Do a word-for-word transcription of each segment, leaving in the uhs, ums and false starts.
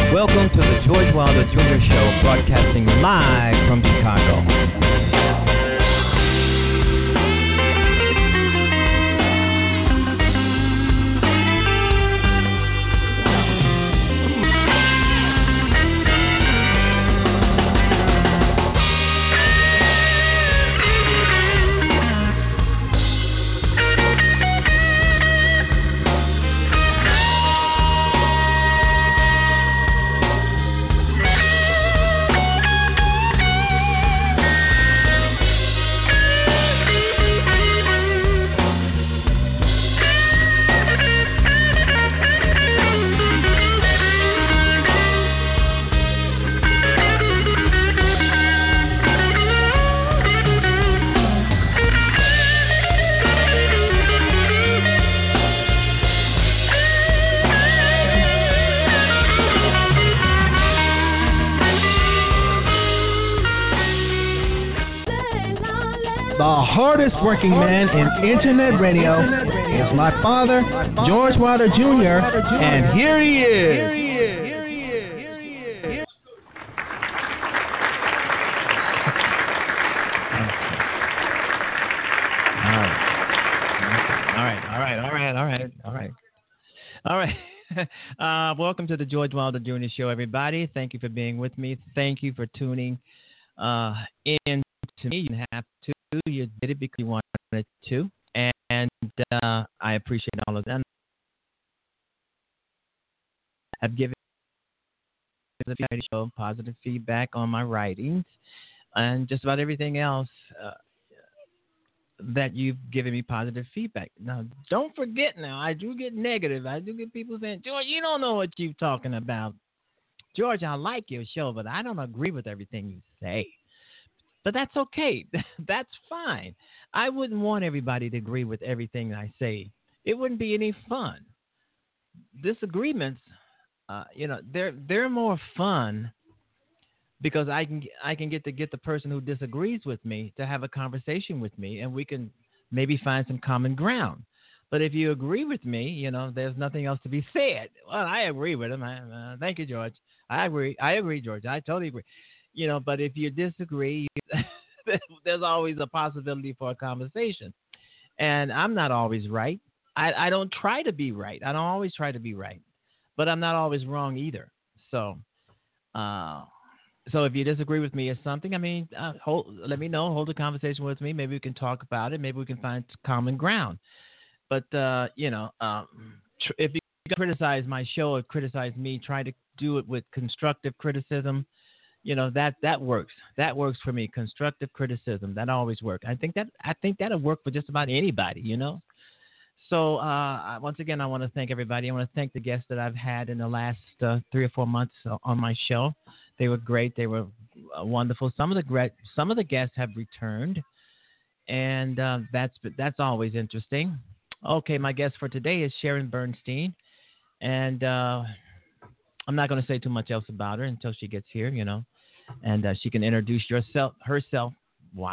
Welcome to the George Wilder Junior Show, broadcasting live from Chicago. Hardest working man in internet radio is my father, George Wilder Junior, and here he is. All right, all right, all right, all right, all right, all right. Uh, welcome to the George Wilder Junior Show, everybody. Thank you for being with me. Thank you for tuning uh, in to me. You didn't have to. You did it because you wanted to, and uh, I appreciate all of them. I've given the show positive feedback on my writings and just about everything else uh, that you've given me positive feedback. Now, don't forget now, I do get negative. I do get people saying, George, you don't know what you're talking about. George, I like your show, but I don't agree with everything you say. But that's okay. That's fine. I wouldn't want everybody to agree with everything I say. It wouldn't be any fun. Disagreements, uh, you know, they're they're more fun because I can I can get to get the person who disagrees with me to have a conversation with me, and we can maybe find some common ground. But if you agree with me, you know, there's nothing else to be said. Well, I agree with him. I, uh, thank you, George. I agree. I agree, George. I totally agree. You know, but if you disagree, there's always a possibility for a conversation. And I'm not always right. I, I don't try to be right. I don't always try to be right. But I'm not always wrong either. So uh, so if you disagree with me or something, I mean, uh, hold, let me know. Hold a conversation with me. Maybe we can talk about it. Maybe we can find common ground. But, uh, you know, um, tr- if you criticize my show or criticize me, try to do it with constructive criticism. You know, that that works. That works for me. Constructive criticism. That always works. I think that I think that'll work for just about anybody, you know. So uh, once again, I want to thank everybody. I want to thank the guests that I've had in the last uh, three or four months on my show. They were great. They were uh, wonderful. Some of the great, some of the guests have returned, and uh, that's that's always interesting. Okay, my guest for today is Sharon Bernstein, and uh, I'm not going to say too much else about her until she gets here, you know, and uh, she can introduce yourself, herself. Wow.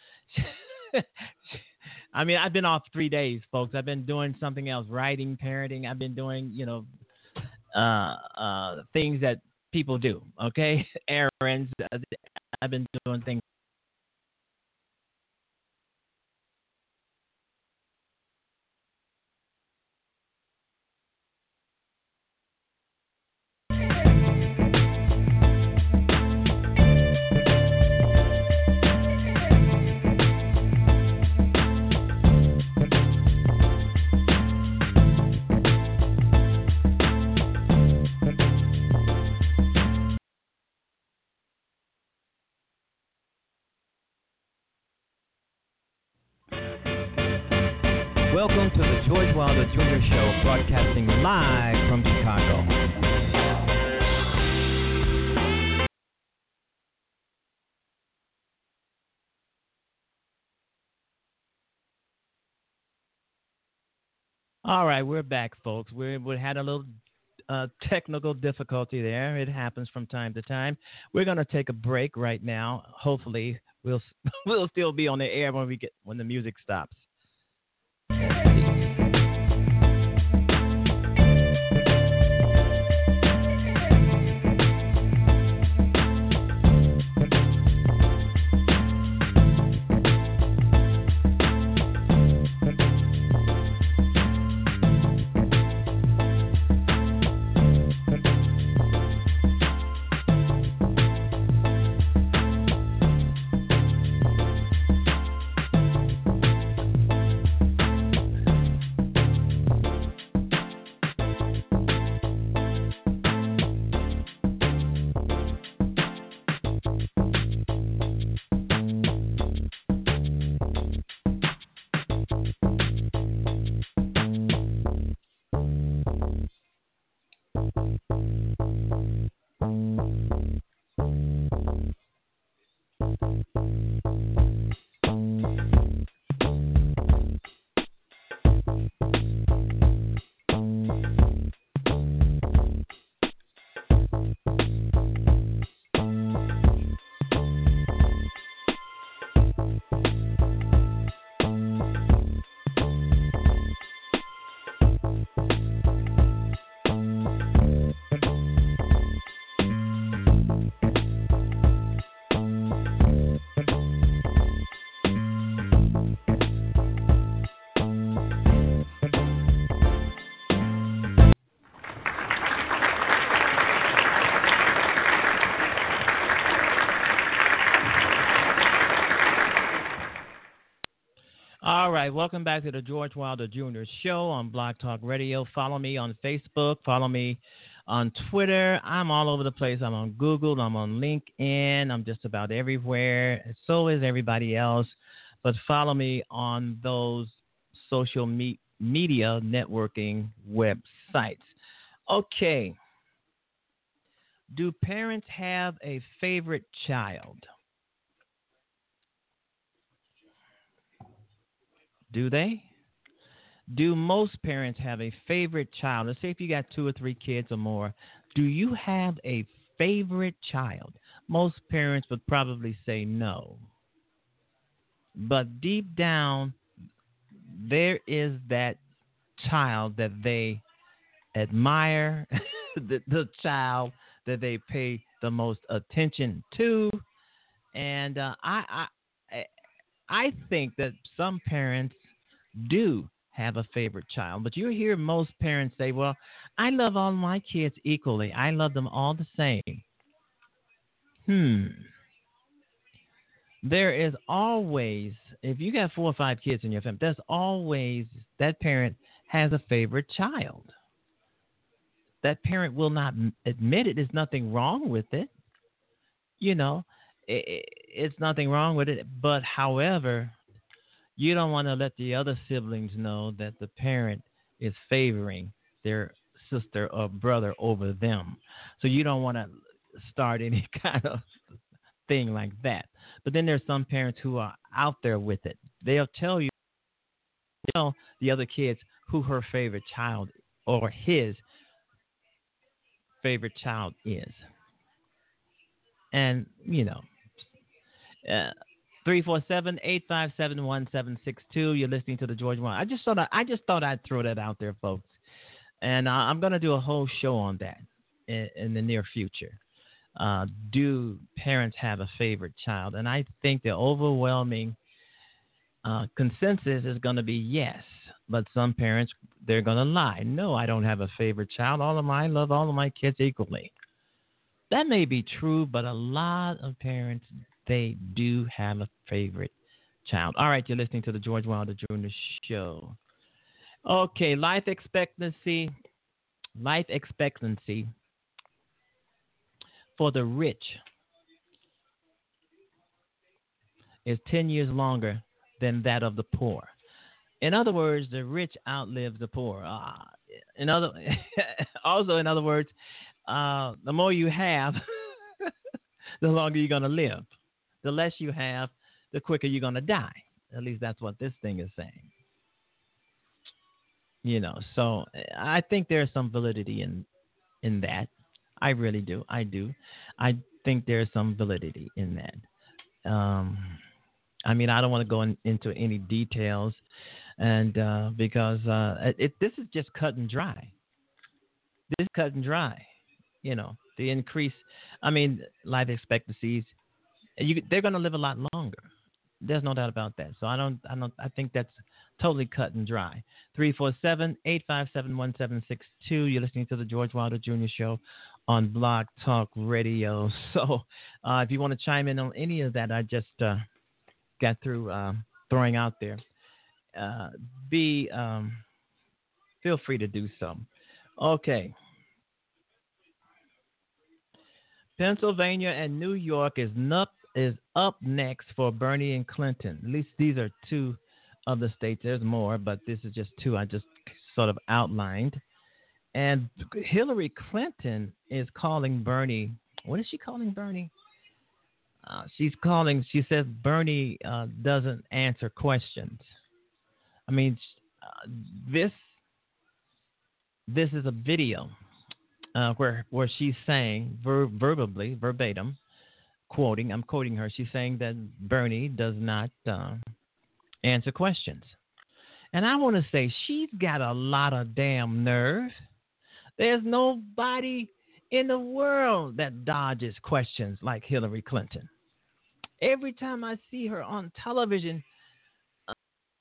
I mean, I've been off three days, folks. I've been doing something else, writing, parenting. I've been doing, you know, uh, uh, things that people do, okay? Errands. I've been doing things. Welcome to the George Wilder Junior Show, broadcasting live from Chicago. All right, we're back, folks. We we had a little uh, technical difficulty there. It happens from time to time. We're going to take a break right now. Hopefully, we'll we'll still be on the air when we get when the music stops. right, welcome back to the George Wilder Junior Show on Blog Talk Radio. Follow me on Facebook. Follow me on Twitter. I'm all over the place. I'm on Google. I'm on LinkedIn. I'm just about everywhere. So is everybody else. But follow me on those social me- media networking websites. Okay. Do parents have a favorite child? Do they? Do most parents have a favorite child? Let's say if you got two or three kids or more, do you have a favorite child? Most parents would probably say no. But deep down, there is that child that they admire, the, the child that they pay the most attention to. And uh, I, I, I think that some parents do have a favorite child, but you hear most parents say, well, I love all my kids equally. I love them all the same. Hmm. There is always, if you got four or five kids in your family, there's always that parent has a favorite child. That parent will not admit it. There's nothing wrong with it. You know, it, it's nothing wrong with it. But however, you don't want to let the other siblings know that the parent is favoring their sister or brother over them. So you don't want to start any kind of thing like that. But then there's some parents who are out there with it. They'll tell you, tell the other kids who her favorite child or his favorite child is. And, you know, uh, three four seven, eight five seven, one seven six two. You're listening to the George Wilder. I just thought I, I just thought I'd throw that out there, folks. And uh, I'm going to do a whole show on that in, in the near future. Uh, do parents have a favorite child? And I think the overwhelming uh, consensus is going to be yes. But some parents, they're going to lie. No, I don't have a favorite child. All of my, I love all of my kids equally. That may be true, but a lot of parents, they do have a favorite child. All right, you're listening to the George Wilder Junior Show. Okay, life expectancy, life expectancy for the rich is ten years longer than that of the poor. In other words, the rich outlive the poor. Uh, in other, also, in other words, uh, the more you have, the longer you're going to live. The less you have, the quicker you're going to die. At least that's what this thing is saying. You know, so I think there's some validity in in that. I really do. I do. I think there's some validity in that. Um, I mean, I don't want to go in, into any details, and uh, because uh, it, it, this is just cut and dry. This is cut and dry. You know, the increase. I mean, life expectancies. You, they're going to live a lot longer. There's no doubt about that. So I don't, I don't, I think that's totally cut and dry. three four seven, eight five seven, one seven six two. You're listening to the George Wilder Junior Show on Blog Talk Radio. So uh, if you want to chime in on any of that, I just uh, got through uh, throwing out there, uh, be um, feel free to do so. Okay. Pennsylvania and New York is up, is up next for Bernie and Clinton. At least these are two of the states. There's more, but this is just two I just sort of outlined. And Hillary Clinton is calling Bernie. What is she calling Bernie? Uh, she's calling, she says Bernie uh, doesn't answer questions. I mean, uh, this this is a video uh, where where she's saying ver- verbally, verbatim, quoting, I'm quoting her, she's saying that Bernie does not uh, answer questions. And I want to say she's got a lot of damn nerve. There's nobody in the world that dodges questions like Hillary Clinton. Every time I see her on television, uh,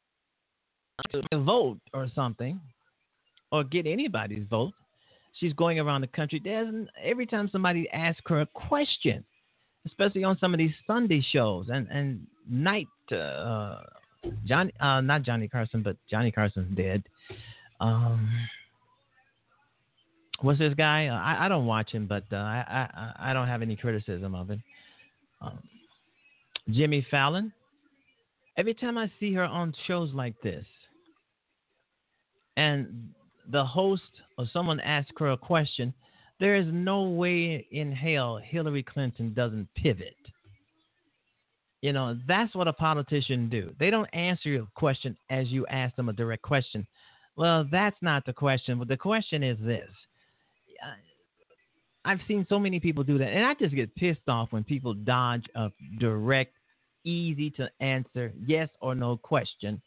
vote or something, or get anybody's vote, she's going around the country. There's, every time somebody asks her a question, especially on some of these Sunday shows and, and night uh, Johnny, uh, not Johnny Carson, but Johnny Carson's dead. Um, what's this guy? Uh, I, I don't watch him, but uh, I, I I don't have any criticism of him. Um, Jimmy Fallon. Every time I see her on shows like this, and the host or someone asks her a question, there is no way in hell Hillary Clinton doesn't pivot. You know, that's what a politician do. They don't answer your question as you ask them a direct question. Well, that's not the question. But the question is this. I've seen so many people do that, and I just get pissed off when people dodge a direct, easy to answer yes or no question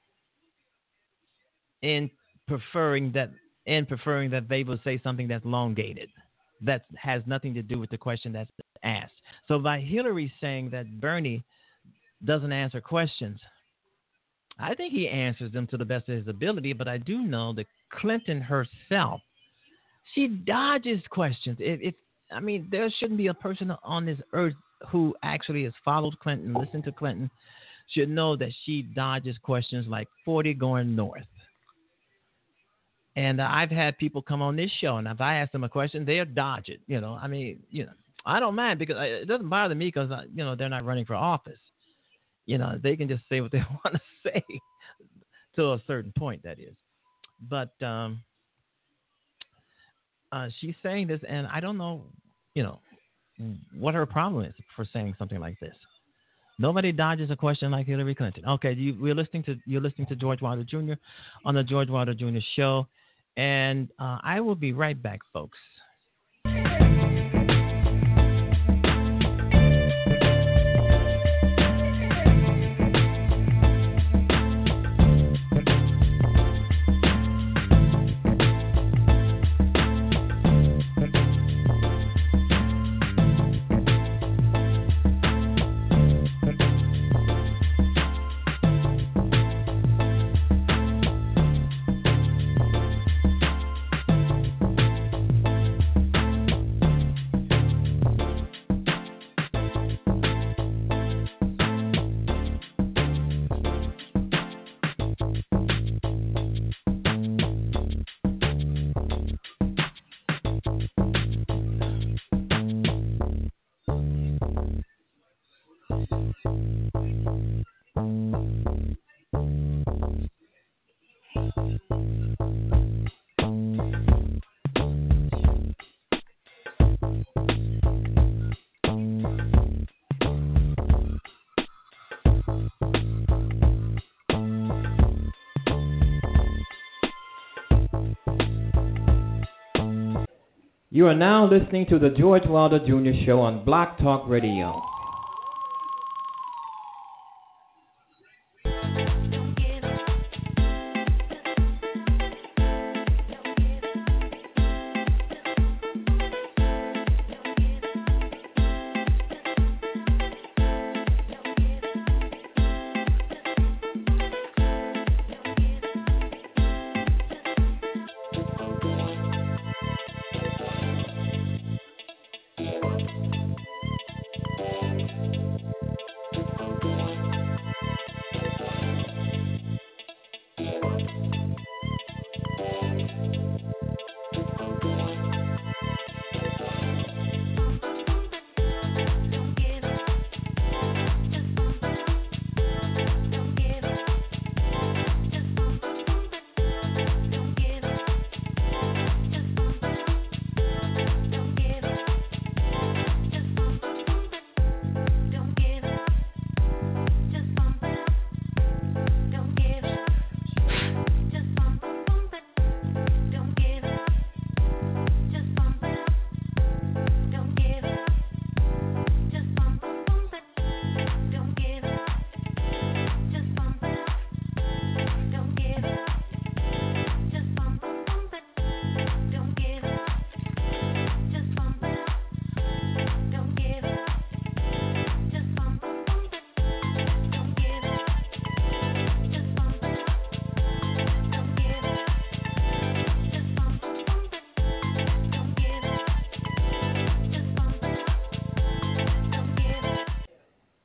in preferring that in preferring that they will say something that's elongated, that has nothing to do with the question that's asked. So by Hillary saying that Bernie doesn't answer questions, I think he answers them to the best of his ability, but I do know that Clinton herself, she dodges questions. It, it, I mean, there shouldn't be a person on this earth who actually has followed Clinton, listened to Clinton, should know that she dodges questions like forty going north. And uh, I've had people come on this show, and if I ask them a question, they'll dodge it. You know, I mean, you know, I don't mind because I, it doesn't bother me because, uh, you know, they're not running for office. You know, they can just say what they want to say to a certain point, that is. But um, uh, she's saying this, and I don't know, you know, what her problem is for saying something like this. Nobody dodges a question like Hillary Clinton. Okay, you, we're listening to you're listening to George Wilder Junior on the George Wilder Junior Show, and uh, I will be right back, folks. You are now listening to the George Wilder Junior Show on Block Talk Radio.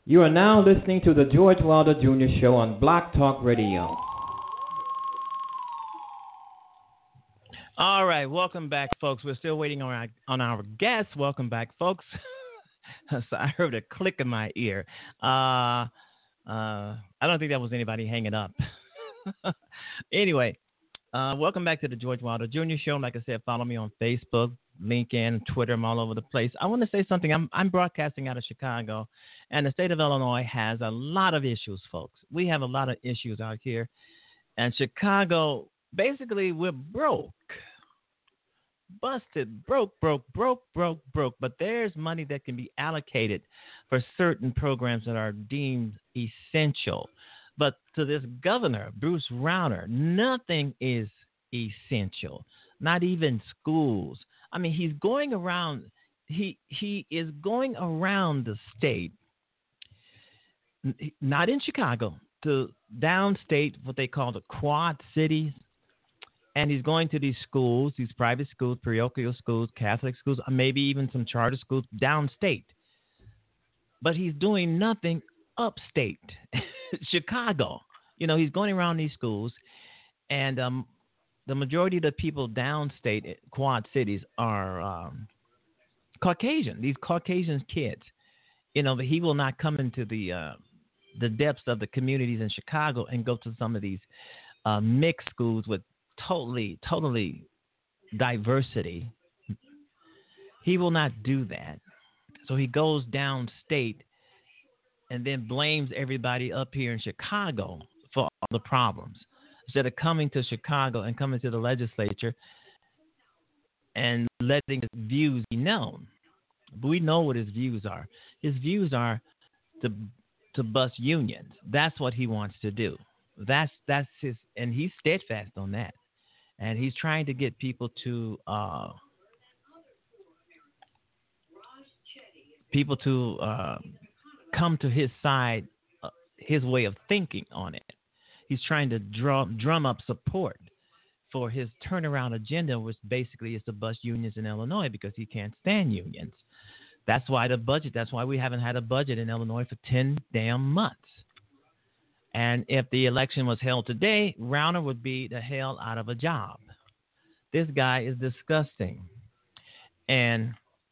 You are now listening to the George Wilder Junior Show on Block Talk Radio. All right, welcome back, folks. We're still waiting on our, on our guests. Welcome back, folks. So I heard a click in my ear. Uh, uh, I don't think that was anybody hanging up. Anyway, uh, welcome back to the George Wilder Junior Show. Like I said, follow me on Facebook, LinkedIn, Twitter. I'm all over the place. I want to say something. I'm, I'm broadcasting out of Chicago, and the state of Illinois has a lot of issues, folks. We have a lot of issues out here. And Chicago, basically, we're broke. Busted, broke, broke, broke, broke, broke. But there's money that can be allocated for certain programs that are deemed essential. But to this governor, Bruce Rauner, nothing is essential, not even schools. I mean, he's going around, he he is going around the state, not in Chicago, to downstate, what they call the Quad Cities. And he's going to these schools, these private schools, parochial schools, Catholic schools, maybe even some charter schools downstate. But he's doing nothing upstate, Chicago. You know, he's going around these schools, and um, the majority of the people downstate, Quad Cities, are um, Caucasian. These Caucasian kids, you know, but he will not come into the uh, the depths of the communities in Chicago and go to some of these uh, mixed schools with totally, totally diversity. He will not do that. So he goes downstate and then blames everybody up here in Chicago for all the problems, instead of coming to Chicago and coming to the legislature and letting his views be known. But we know what his views are. His views are to to bust unions. That's what he wants to do. That's that's his, and he's steadfast on that. And he's trying to get people to uh, people to uh, come to his side, uh, his way of thinking on it. He's trying to draw, drum up support for his turnaround agenda, which basically is to bust unions in Illinois because he can't stand unions. That's why the budget, that's why we haven't had a budget in Illinois for ten damn months. And if the election was held today, Rauner would be the hell out of a job. This guy is disgusting. And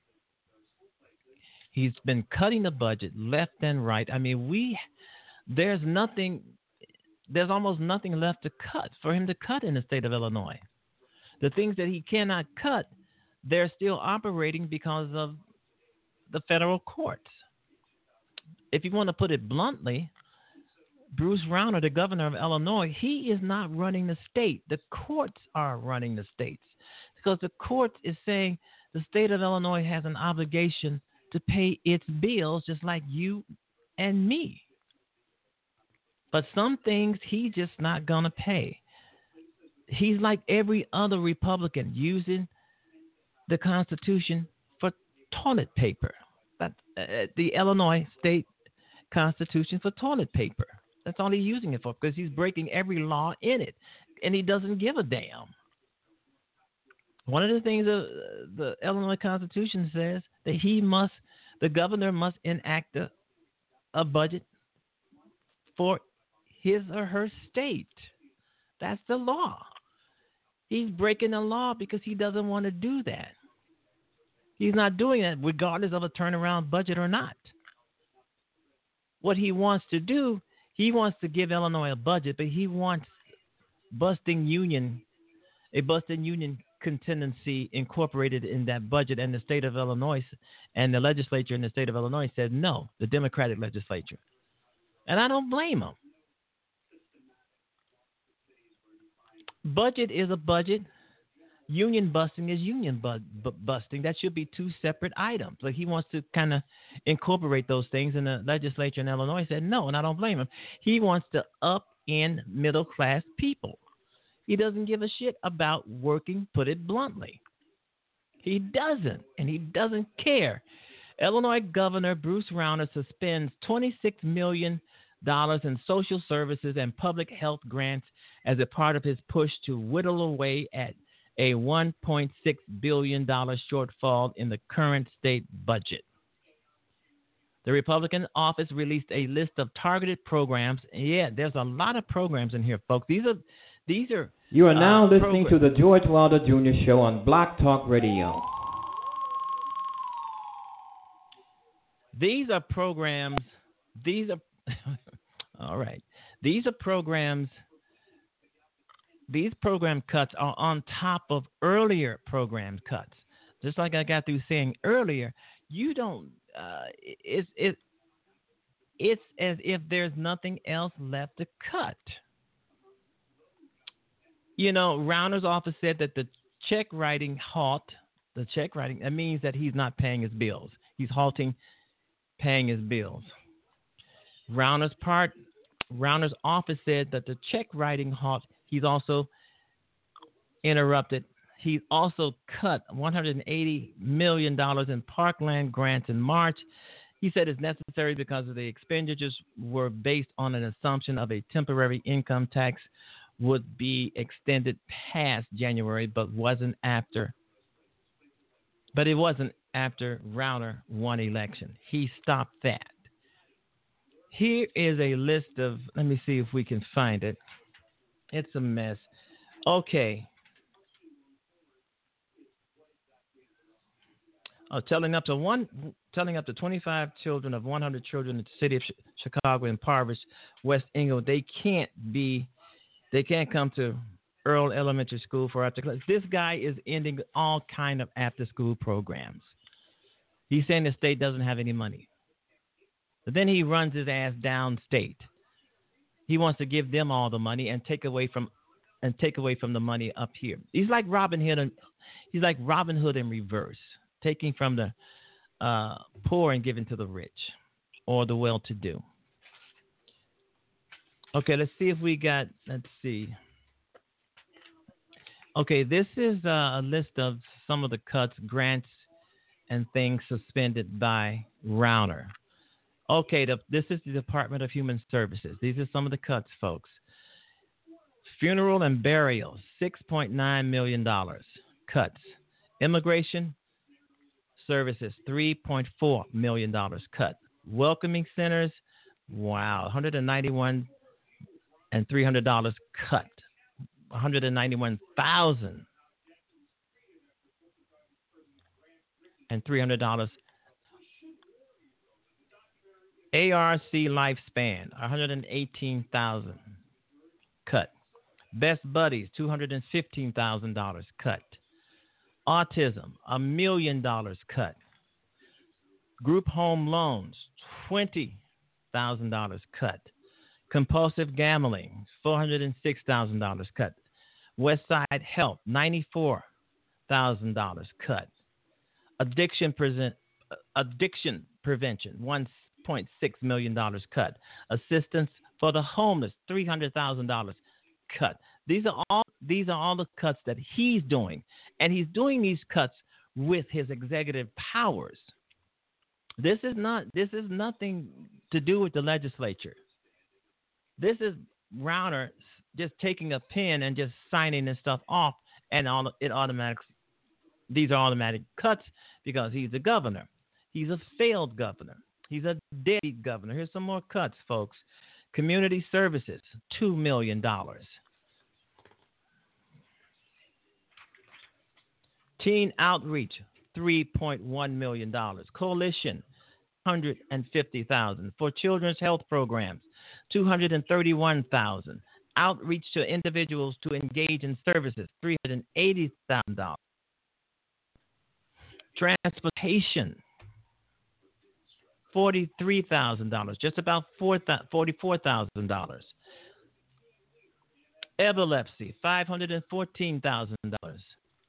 he's been cutting the budget left and right. I mean, we there's nothing, there's almost nothing left to cut for him to cut in the state of Illinois. The things that he cannot cut, they're still operating because of the federal courts. If you want to put it bluntly, Bruce Rauner, the governor of Illinois, he is not running the state. The courts are running the states, because the court is saying the state of Illinois has an obligation to pay its bills just like you and me. But some things he's just not going to pay. He's like every other Republican, using the Constitution for toilet paper. That's uh, the Illinois state Constitution for toilet paper. That's all he's using it for, because he's breaking every law in it, and he doesn't give a damn. One of the things the, the Illinois Constitution says that he must, the governor must enact a, a budget for his or her state. That's the law. He's breaking the law because he doesn't want to do that. He's not doing that regardless of a turnaround budget or not. What he wants to do, he wants to give Illinois a budget, but he wants busting union, a busting union contingency incorporated in that budget. And the state of Illinois and the legislature in the state of Illinois said no, the Democratic legislature. And I don't blame them. Budget is a budget. Union busting is union bu- bu- busting. That should be two separate items. Like, he wants to kind of incorporate those things, and the legislature in Illinois said no, and I don't blame him. He wants to up in middle class people. He doesn't give a shit about working, put it bluntly. He doesn't, and he doesn't care. Illinois Governor Bruce Rauner suspends twenty-six million dollars in social services and public health grants as a part of his push to whittle away at a one point six billion dollars shortfall in the current state budget. The Republican office released a list of targeted programs. Yeah, there's a lot of programs in here, folks. These are, these are. You are now uh, listening programs. to the George Wilder Junior Show on Black Talk Radio. These are programs. These are. All right. These are programs. These program cuts are on top of earlier program cuts. Just like I got through saying earlier, you don't. Uh, it's it. It's as if there's nothing else left to cut. You know, Rauner's office said that the check writing halt. The check writing, that means that he's not paying his bills. He's halting paying his bills. Rauner's part. Rauner's office said that the check writing halt. He's also interrupted. He also cut one hundred eighty million dollars in parkland grants in March. He said it's necessary because of the expenditures were based on an assumption of a temporary income tax would be extended past January, but wasn't after. But it wasn't after Rauner won election. He stopped that. Here is a list of, let me see if we can find it. It's a mess. Okay. Oh, telling up to one, telling up to twenty-five children of one hundred children in the city of Chicago impoverished West Englewood, they can't be, they can't come to Earl Elementary School for after class. This guy is ending all kind of after school programs. He's saying the state doesn't have any money. But then he runs his ass downstate. He wants to give them all the money and take away from and take away from the money up here. He's like Robin Hood. And, he's like Robin Hood in reverse, taking from the uh, poor and giving to the rich or the well-to-do. Okay, let's see if we got. Let's see. Okay, this is uh, a list of some of the cuts, grants, and things suspended by Rauner. Okay, the, this is the Department of Human Services. These are some of the cuts, folks. Funeral and burial, six point nine million dollars. Cuts. Immigration services, three point four million dollars. Cut. Welcoming centers, wow, one hundred ninety-one thousand dollars and three hundred dollars. Cut. one hundred ninety-one thousand dollars and three hundred dollars. A R C lifespan, one hundred eighteen thousand dollars. Cut. Best Buddies, two hundred fifteen thousand dollars. Cut. Autism, a million dollars. Cut. Group home loans, twenty thousand dollars. Cut. Compulsive gambling, four hundred six thousand dollars. Cut. Westside Health, ninety-four thousand dollars. Cut. Addiction present, addiction prevention, one point six million dollars. Cut. Assistance for the homeless, three hundred thousand dollars. Cut. These are all these are all the cuts that he's doing, and he's doing these cuts with his executive powers. This is not this is nothing to do with the legislature. This is Rauner just taking a pen and just signing this stuff off, and all it automatic. These are automatic cuts because he's a governor. He's a failed governor. He's a dead governor. Here's some more cuts, folks. Community services, two million dollars. Teen outreach, three point one million dollars. Coalition, one hundred fifty thousand dollars. For children's health programs, two hundred thirty-one thousand dollars. Outreach to individuals to engage in services, three hundred eighty thousand dollars. Transportation, forty-three thousand dollars, just about forty-four thousand dollars. Epilepsy, five hundred fourteen thousand dollars.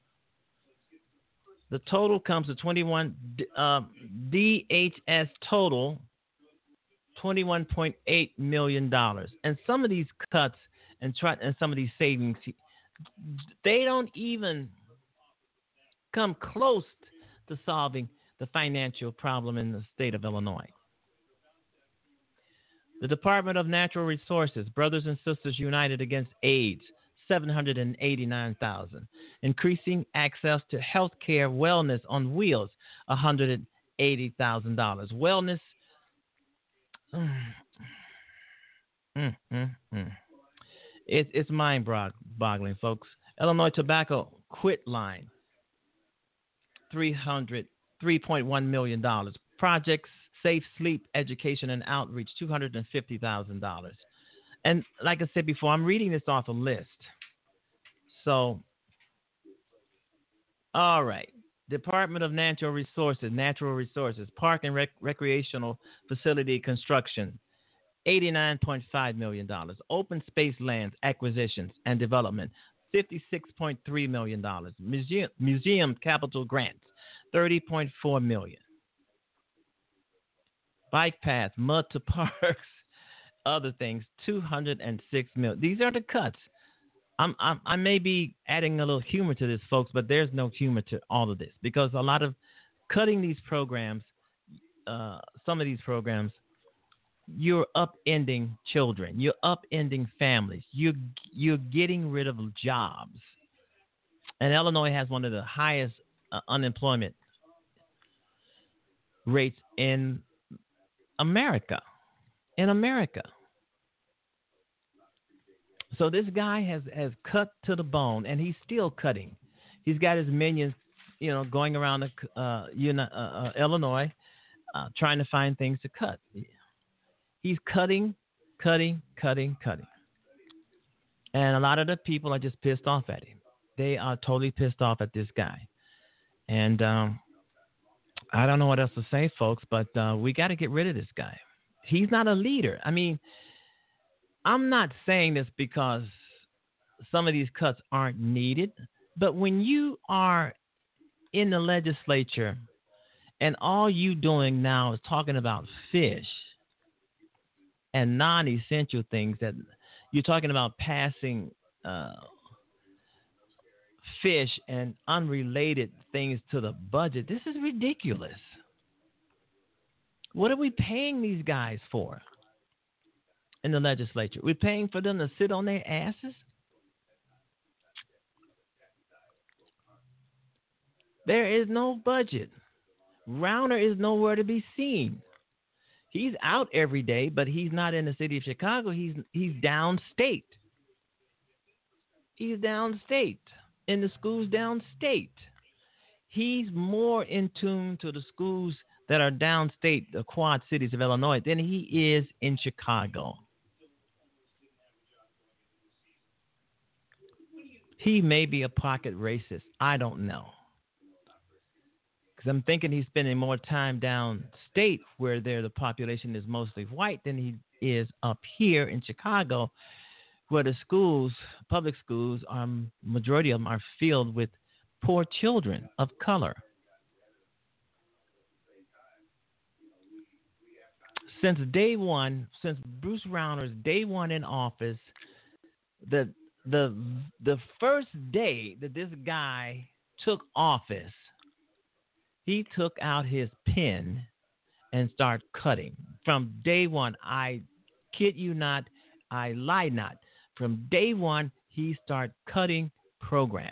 The total comes to twenty-one, uh, D H S total, twenty-one point eight million dollars. And some of these cuts and, try, and some of these savings, they don't even come close to solving the financial problem in the state of Illinois. The Department of Natural Resources, Brothers and Sisters United Against AIDS, seven hundred eighty-nine thousand dollars. Increasing access to health care wellness on wheels, one hundred eighty thousand dollars. Wellness Mm, mm, mm, mm. It's it's mind boggling, folks. Illinois Tobacco quit line, three hundred three point one million dollars. Projects Safe Sleep Education and Outreach, two hundred and fifty thousand dollars. And like I said before, I'm reading this off a list. So, all right. Department of Natural Resources, Natural Resources, Park and Rec- Recreational Facility Construction, eighty-nine point five million dollars. Open Space Lands Acquisitions and Development, fifty-six point three million dollars. Museum, Museum Capital Grants, thirty point four million dollars. Bike paths, mud to parks, other things, two hundred six million dollars. These are the cuts. I'm, I'm, I may be adding a little humor to this, folks, but there's no humor to all of this because a lot of cutting these programs, uh, some of these programs, you're upending children, you're upending families, you're you're getting rid of jobs, and Illinois has one of the highest uh, unemployment rates in America. In America. So this guy has, has cut to the bone, and he's still cutting. He's got his minions, you know, going around the, uh, you know, uh, uh, Illinois, uh, trying to find things to cut. He's cutting, cutting, cutting, cutting, and a lot of the people are just pissed off at him. They are totally pissed off at this guy, and um, I don't know what else to say, folks. But uh, we got to get rid of this guy. He's not a leader. I mean. I'm not saying this because some of these cuts aren't needed, but when you are in the legislature and all you doing now is talking about fish and non-essential things, that you're talking about passing uh, fish and unrelated things to the budget, this is ridiculous. What are we paying these guys for? In the legislature, we're paying for them to sit on their asses. There is no budget. Rauner is nowhere to be seen. He's out every day, but he's not in the city of Chicago. He's he's downstate. He's downstate in the schools downstate. He's more in tune to the schools that are downstate, the Quad Cities of Illinois, than he is in Chicago. He may be a pocket racist. I don't know. Because I'm thinking he's spending more time downstate where there the population is mostly white than he is up here in Chicago where the schools, public schools, are, majority of them are filled with poor children of color. Since day one, since Bruce Rauner's day one in office, the the the first day that this guy took office, he took out his pen and started cutting. From day one, I kid you not, I lie not. From day one, he started cutting programs.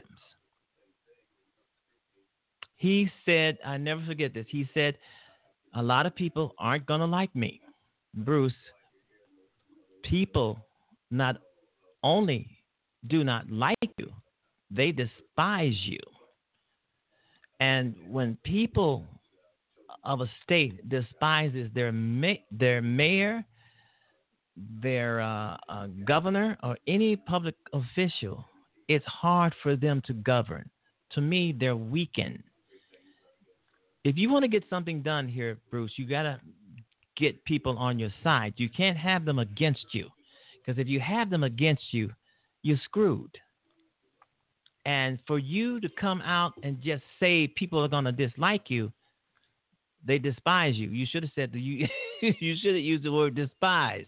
He said, I never forget this, he said, a lot of people aren't going to like me. Bruce, people not only do not like you, they despise you. And when people of a state despises their ma- their mayor, their uh, uh, governor, or any public official, it's hard for them to govern. To me, they're weakened. If you want to get something done here, Bruce, you got to get people on your side. You can't have them against you, because if you have them against you, you're screwed. And for you to come out and just say people are going to dislike you, they despise you. You should have said that you you should have used the word despise.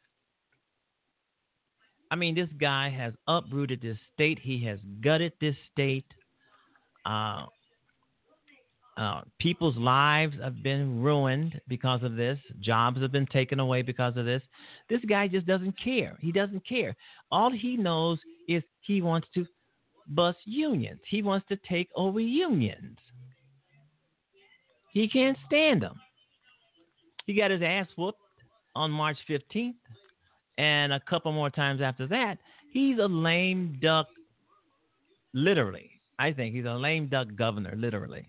I mean, this guy has uprooted this state. He has gutted this state. Uh, uh, people's lives have been ruined because of this. Jobs have been taken away because of this. This guy just doesn't care. He doesn't care. All he knows is he wants to bust unions. He wants to take over unions. He can't stand them. He got his ass whooped on March fifteenth, and a couple more times after that. He's a lame duck, literally. I think he's a lame duck governor, literally.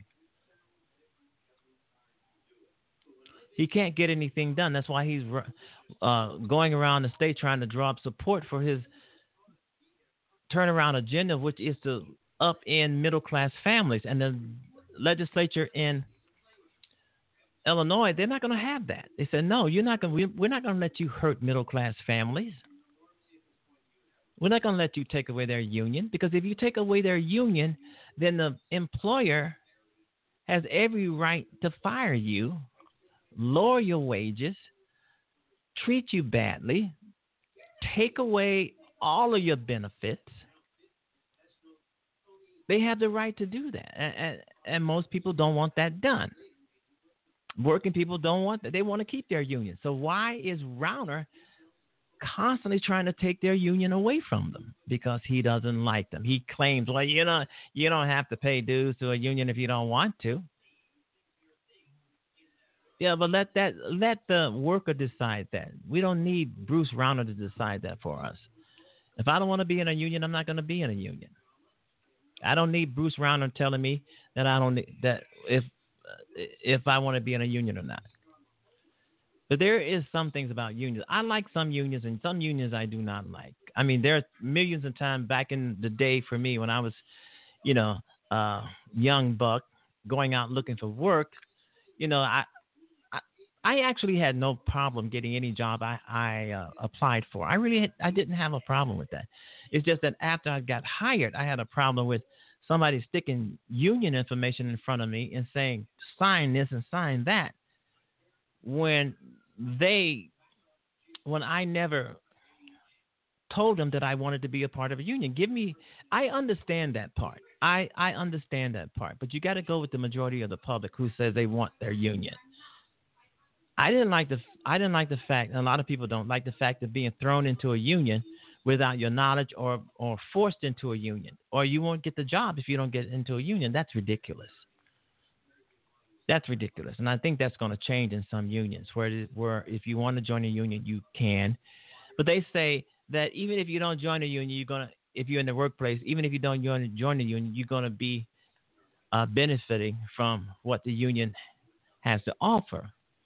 He can't get anything done. That's why he's uh, going around the state trying to draw up support for his turnaround agenda, which is to upend middle class families. And the legislature in Illinois, they're not going to have that. They said, no, you're not going. We're not going to let you hurt middle class families. We're not going to let you take away their union, because if you take away their union, then the employer has every right to fire you, lower your wages, treat you badly, take away all of your benefits. They have the right to do that, and, and, and most people don't want that done. Working people don't want that. They want to keep their union. So why is Rauner constantly trying to take their union away from them? Because he doesn't like them. He claims, well, you know, you don't have to pay dues to a union if you don't want to. Yeah, but let that let the worker decide that. We don't need Bruce Rauner to decide that for us. If I don't want to be in a union, I'm not going to be in a union. I don't need Bruce Rauner telling me that I don't need, that if if I want to be in a union or not. But there is some things about unions. I like some unions, and some unions I do not like. I mean, there are millions of times back in the day for me when I was, you know, uh, young buck going out looking for work. You know, I I, I actually had no problem getting any job I I uh, applied for. I really had, I didn't have a problem with that. It's just that after I got hired, I had a problem with somebody sticking union information in front of me and saying, sign this and sign that, when they, when I never told them that I wanted to be a part of a union. Give me, I understand that part. I, I understand that part, but you got to go with the majority of the public who says they want their union. I didn't like the, I didn't like the fact, and a lot of people don't like the fact of being thrown into a union without your knowledge, or, or forced into a union, or you won't get the job if you don't get into a union. That's ridiculous. That's ridiculous. And I think that's going to change in some unions where, it, where if you want to join a union, you can. But they say that even if you don't join a union, you're going to, if you're in the workplace, even if you don't join, join the union, you're going to be uh, benefiting from what the union has to offer.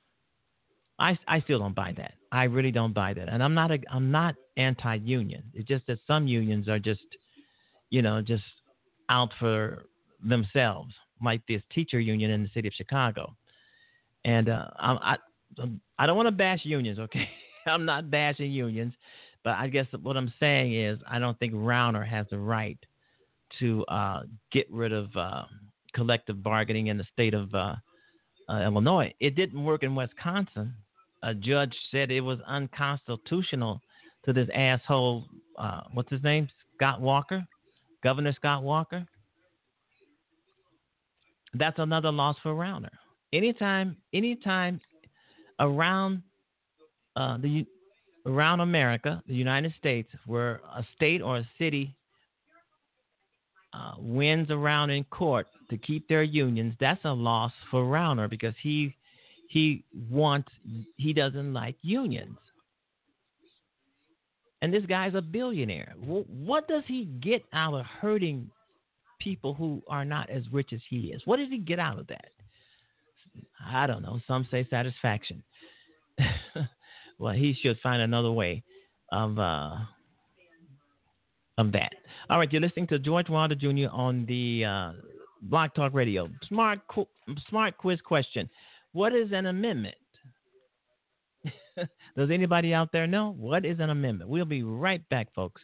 I, I still don't buy that. I really don't buy that. And I'm not a, I'm not anti-union. It's just that some unions are just, you know, just out for themselves, like this teacher union in the city of Chicago. And uh, I, I, I don't want to bash unions, okay? I'm not bashing unions, but I guess what I'm saying is I don't think Rauner has the right to uh, get rid of uh, collective bargaining in the state of uh, uh, Illinois. It didn't work in Wisconsin. A judge said it was unconstitutional to this asshole, uh, what's his name, Scott Walker, Governor Scott Walker. That's another loss for Rauner. Anytime, anytime around uh, the around America, the United States, where a state or a city uh, wins around in court to keep their unions, that's a loss for Rauner, because he he wants he doesn't like unions. And this guy's a billionaire. What does he get out of hurting people who are not as rich as he is? What does he get out of that? I don't know. Some say satisfaction. Well, he should find another way of uh, of that. All right, you're listening to George Wilder Junior on the uh, Blog Talk Radio. Smart, qu- smart quiz question. What is an amendment? Does anybody out there know? What is an amendment? We'll be right back, folks.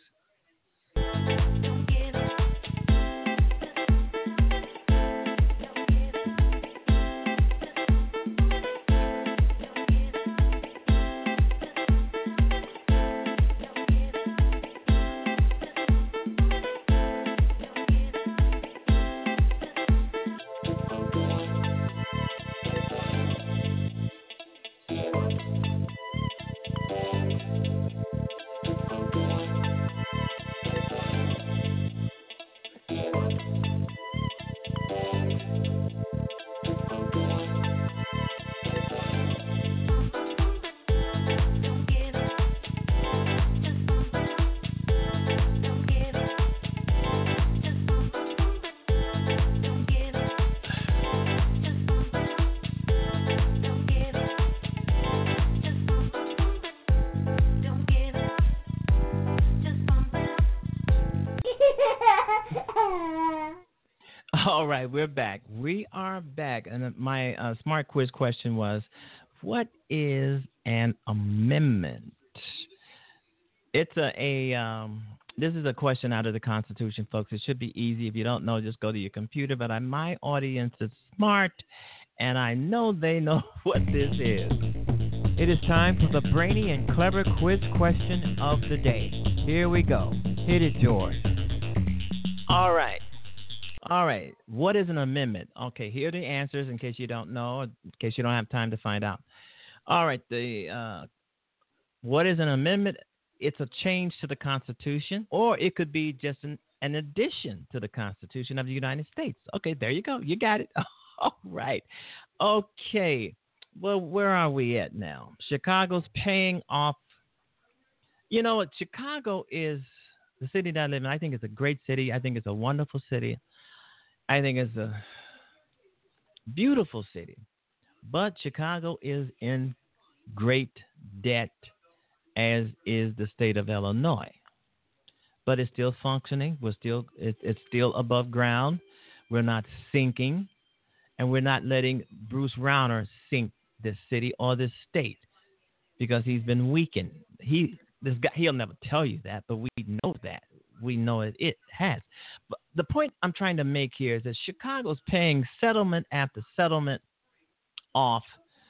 All right, we're back. We are back. And uh, my uh, smart quiz question was, what is an amendment? It's a, a um, this is a question out of the Constitution, folks. It should be easy. If you don't know, just go to your computer. But I, my audience is smart, and I know they know what this is. It is time for the brainy and clever quiz question of the day. Here we go. Hit it, George. All right. All right. What is an amendment? Okay, here are the answers in case you don't know, in case you don't have time to find out. All right. The uh, what is an amendment? It's a change to the Constitution, or it could be just an, an addition to the Constitution of the United States. Okay, there you go. You got it. All right. Okay. Well, where are we at now? Chicago's paying off. You know what? Chicago is the city that I live in. I think it's a great city. I think it's a wonderful city. I think it's a beautiful city. But Chicago is in great debt, as is the state of Illinois. But it's still functioning. We're still it, it's still above ground. We're not sinking, and we're not letting Bruce Rauner sink this city or this state because he's been weakened. He this guy he'll never tell you that, but we know that. We know it, it has. But the point I'm trying to make here is that Chicago's paying settlement after settlement off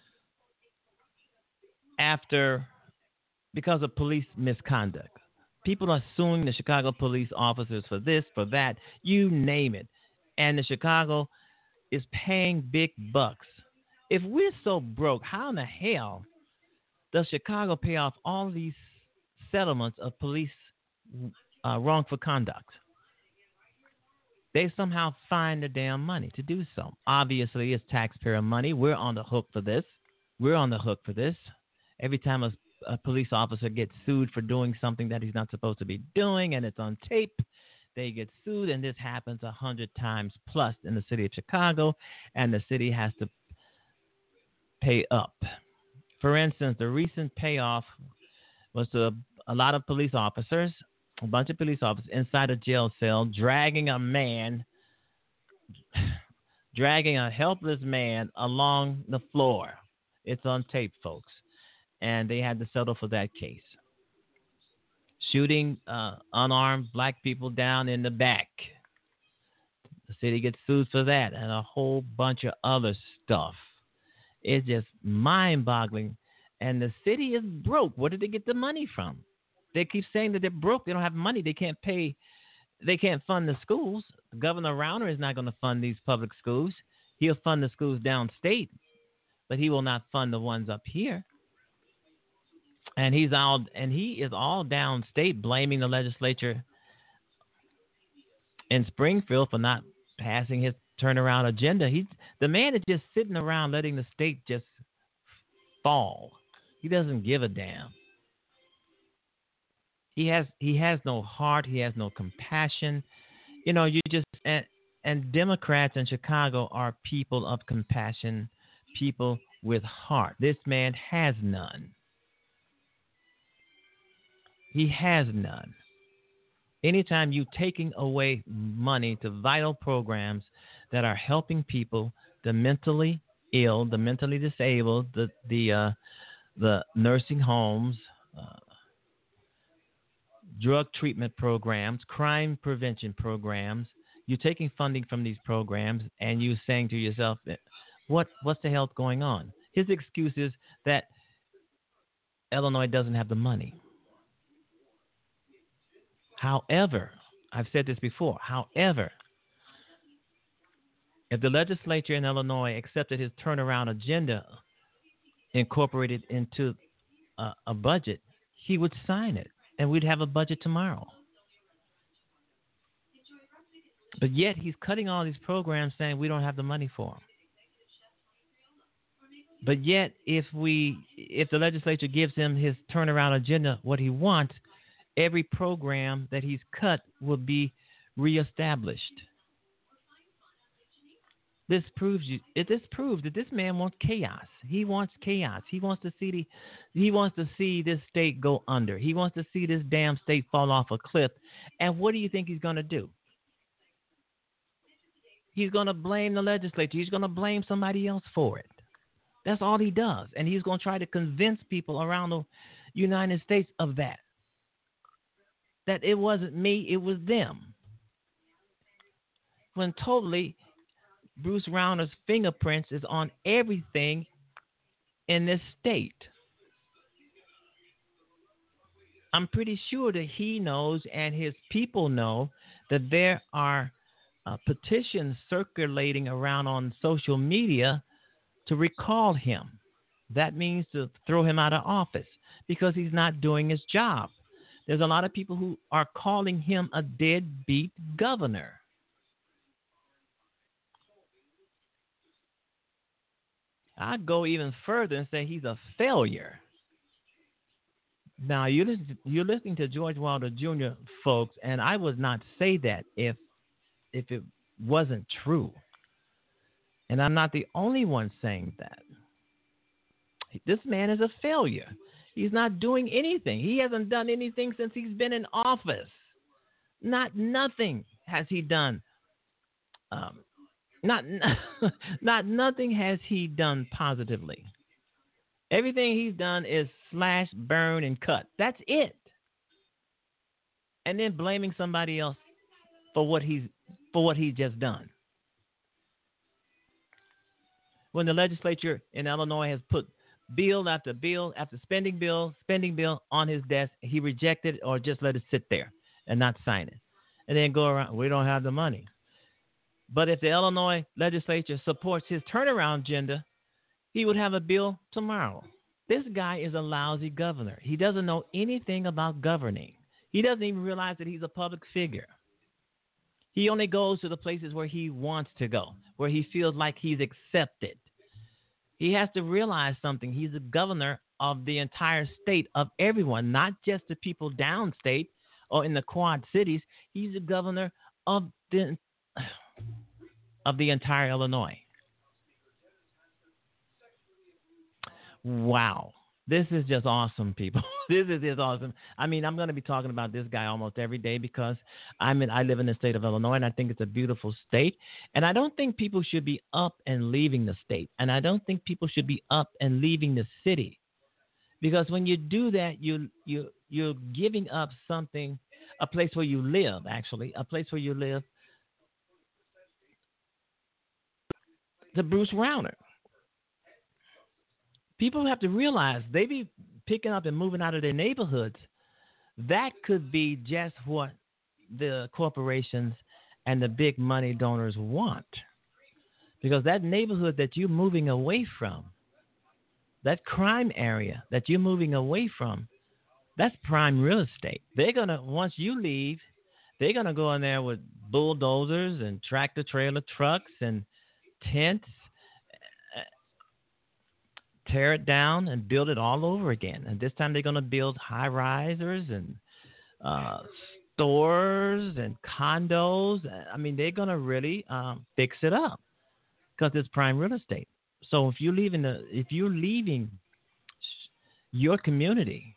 after because of police misconduct. People are suing the Chicago police officers for this, for that, you name it. And the Chicago is paying big bucks. If we're so broke, how in the hell does Chicago pay off all these settlements of police uh, wrongful conduct? They somehow find the damn money to do so. Obviously, it's taxpayer money. We're on the hook for this. We're on the hook for this. Every time a, a police officer gets sued for doing something that he's not supposed to be doing, and it's on tape, they get sued, and this happens a hundred times plus in the city of Chicago, and the city has to pay up. For instance, the recent payoff was to a, a lot of police officers, a bunch of police officers inside a jail cell, dragging a man, dragging a helpless man along the floor. It's on tape, folks. And they had to settle for that case. Shooting uh, unarmed black people down in the back. The city gets sued for that and a whole bunch of other stuff. It's just mind-boggling. And the city is broke. Where did they get the money from? They keep saying that they're broke. They don't have money. They can't pay. They can't fund the schools. Governor Rauner is not going to fund these public schools. He'll fund the schools downstate, but he will not fund the ones up here. And he's all and he is all downstate blaming the legislature in Springfield for not passing his turnaround agenda. He's the man is just sitting around letting the state just fall. He doesn't give a damn. He has he has no heart. He has no compassion. You know, you just and, and Democrats in Chicago are people of compassion, people with heart. This man has none. He has none. Anytime you're taking away money to vital programs that are helping people, the mentally ill, the mentally disabled, the the uh, the nursing homes, uh, drug treatment programs, crime prevention programs, you're taking funding from these programs, and you're saying to yourself, "What what's the hell's going on?" His excuse is that Illinois doesn't have the money. However, I've said this before, however, if the legislature in Illinois accepted his turnaround agenda, incorporated into a, a budget, he would sign it, and we'd have a budget tomorrow. But yet he's cutting all these programs saying we don't have the money for them. But yet if we, if the legislature gives him his turnaround agenda, what he wants, every program that he's cut will be reestablished. This proves you. It this proves that this man wants chaos. He wants chaos. He wants to see the, he wants to see this state go under. He wants to see this damn state fall off a cliff. And what do you think he's going to do? He's going to blame the legislature. He's going to blame somebody else for it. That's all he does. And he's going to try to convince people around the United States of that. That it wasn't me, it was them. When totally Bruce Rauner's fingerprints is on everything in this state. I'm pretty sure that he knows and his people know that there are uh, petitions circulating around on social media to recall him. That means to throw him out of office because he's not doing his job. There's a lot of people who are calling him a deadbeat governor. I'd go even further and say he's a failure. Now, you're listening, you're listening to George Wilder Junior, folks, and I would not say that if if it wasn't true. And I'm not the only one saying that. This man is a failure. He's not doing anything. He hasn't done anything since he's been in office. Not nothing has he done. Um, not not nothing has he done positively. Everything he's done is slash, burn, and cut. That's it. And then blaming somebody else for what he's for what he's just done. When the legislature in Illinois has put bill after bill after spending bill, spending bill on his desk, he rejected it or just let it sit there and not sign it. And then go around, we don't have the money. But if the Illinois legislature supports his turnaround agenda, he would have a bill tomorrow. This guy is a lousy governor. He doesn't know anything about governing. He doesn't even realize that he's a public figure. He only goes to the places where he wants to go, where he feels like he's accepted. He has to realize something. He's the governor of the entire state, of everyone, not just the people downstate or in the Quad Cities. He's the governor of the of the entire Illinois. Wow. This is just awesome, people. This is just awesome. I mean, I'm going to be talking about this guy almost every day because I'm in, I live in the state of Illinois, and I think it's a beautiful state. And I don't think people should be up and leaving the state. And I don't think people should be up and leaving the city. Because when you do that, you, you, you're giving up something, a place where you live, actually, a place where you live, to Bruce Rauner. People have to realize they be picking up and moving out of their neighborhoods. That could be just what the corporations and the big money donors want. Because that neighborhood that you're moving away from, that crime area that you're moving away from, that's prime real estate. They're going to, once you leave, they're going to go in there with bulldozers and tractor trailer trucks and tents, tear it down and build it all over again. And this time they're going to build high risers and uh, stores and condos. I mean, they're going to really um, fix it up because it's prime real estate. So if you're leaving the, if you're leaving your community,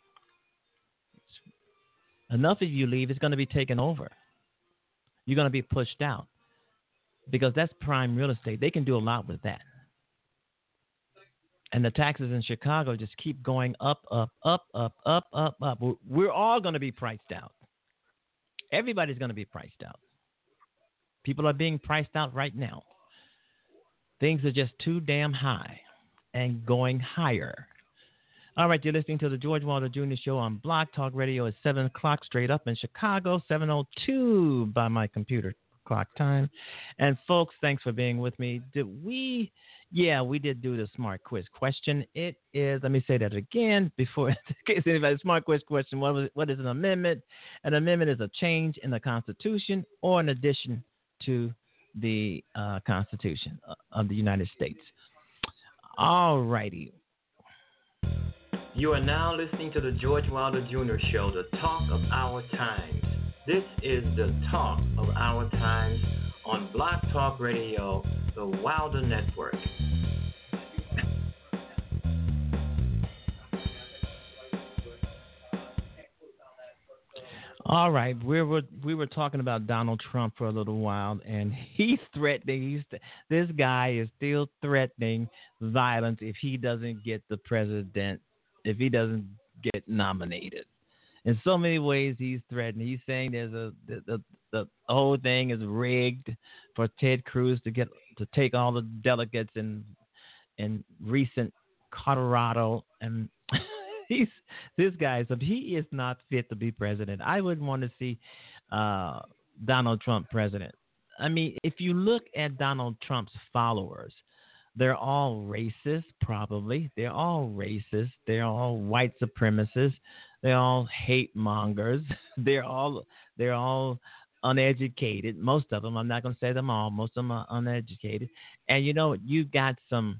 enough of you leave, it's going to be taken over. You're going to be pushed out because that's prime real estate. They can do a lot with that. And the taxes in Chicago just keep going up, up, up, up, up, up, up. We're all going to be priced out. Everybody's going to be priced out. People are being priced out right now. Things are just too damn high and going higher. All right, you're listening to the George Wilder Junior Show on Blog Talk Radio at seven o'clock straight up in Chicago, seven oh two by my computer clock time. And folks, thanks for being with me. Did we... Yeah, we did do the smart quiz question. It is, let me say that again before, in case anybody, smart quiz question, what, was, what is an amendment? An amendment is a change in the Constitution or an addition to the uh, Constitution of the United States. All righty. You are now listening to the George Wilder Junior Show, the talk of our times. This is the talk of our times on Blog Talk Radio, the Wilder Network. All right, we were we were talking about Donald Trump for a little while, and he's threatening. He's this guy is still threatening violence if he doesn't get the president, if he doesn't get nominated. In so many ways, he's threatening. He's saying there's a the the, the whole thing is rigged for Ted Cruz to get to take all the delegates in in recent Colorado and. He's this guy is he is not fit to be president. I wouldn't want to see uh, Donald Trump president. I mean, if you look at Donald Trump's followers, they're all racist. Probably they're all racist. They're all white supremacists. They're all hate mongers. They're all they're all uneducated. Most of them. I'm not going to say them all. Most of them are uneducated. And you know, you got some.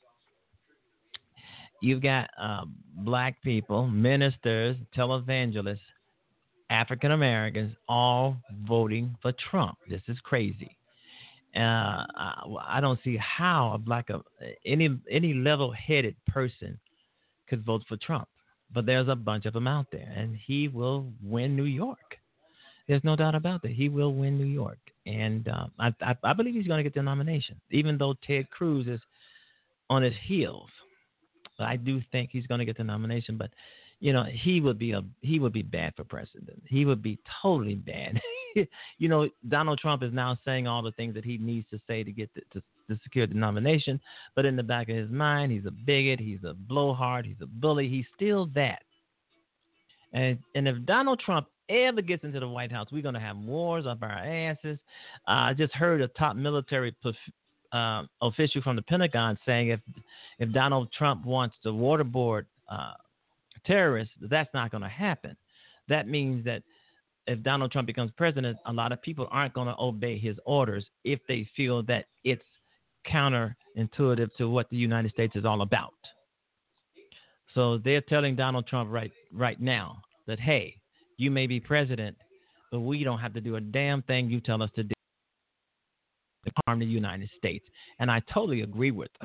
You've got uh, black people, ministers, televangelists, African Americans, all voting for Trump. This is crazy. Uh, I, I don't see how a black, uh, any any level-headed person could vote for Trump. But there's a bunch of them out there, and he will win New York. There's no doubt about that. He will win New York, and uh, I, I, I believe he's going to get the nomination, even though Ted Cruz is on his heels. I do think he's going to get the nomination, but you know he would be a he would be bad for president. He would be totally bad. You know, Donald Trump is now saying all the things that he needs to say to get the, to to secure the nomination, but in the back of his mind, he's a bigot, he's a blowhard, he's a bully. He's still that. And and if Donald Trump ever gets into the White House, we're going to have wars up our asses. Uh, I just heard a top military Uh, official from the Pentagon saying if if Donald Trump wants to waterboard uh, terrorists, that's not going to happen. That means that if Donald Trump becomes president, a lot of people aren't going to obey his orders if they feel that it's counterintuitive to what the United States is all about. So they're telling Donald Trump right right now that, hey, you may be president, but we don't have to do a damn thing you tell us to do to harm the United States. And I totally agree with them.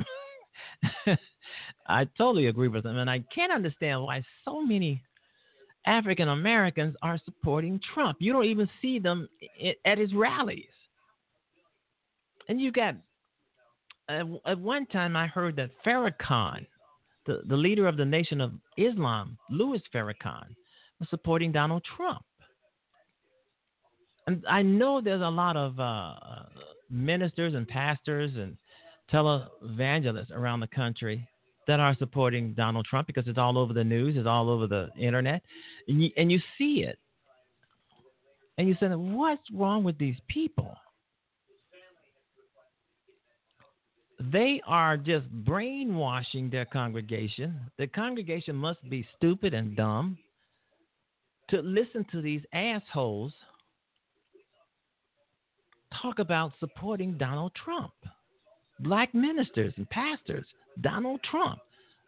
I totally agree with them. And I can't understand why so many African Americans are supporting Trump. You don't even see them at his rallies. And you got, uh, at one time I heard that Farrakhan, the, the leader of the Nation of Islam, Louis Farrakhan, was supporting Donald Trump. And I know there's a lot of uh, ministers and pastors and televangelists around the country that are supporting Donald Trump because it's all over the news, it's all over the internet, and you, and you see it. And you say, what's wrong with these people? They are just brainwashing their congregation. The congregation must be stupid and dumb to listen to these assholes talk about supporting Donald Trump. Black ministers and pastors, Donald Trump.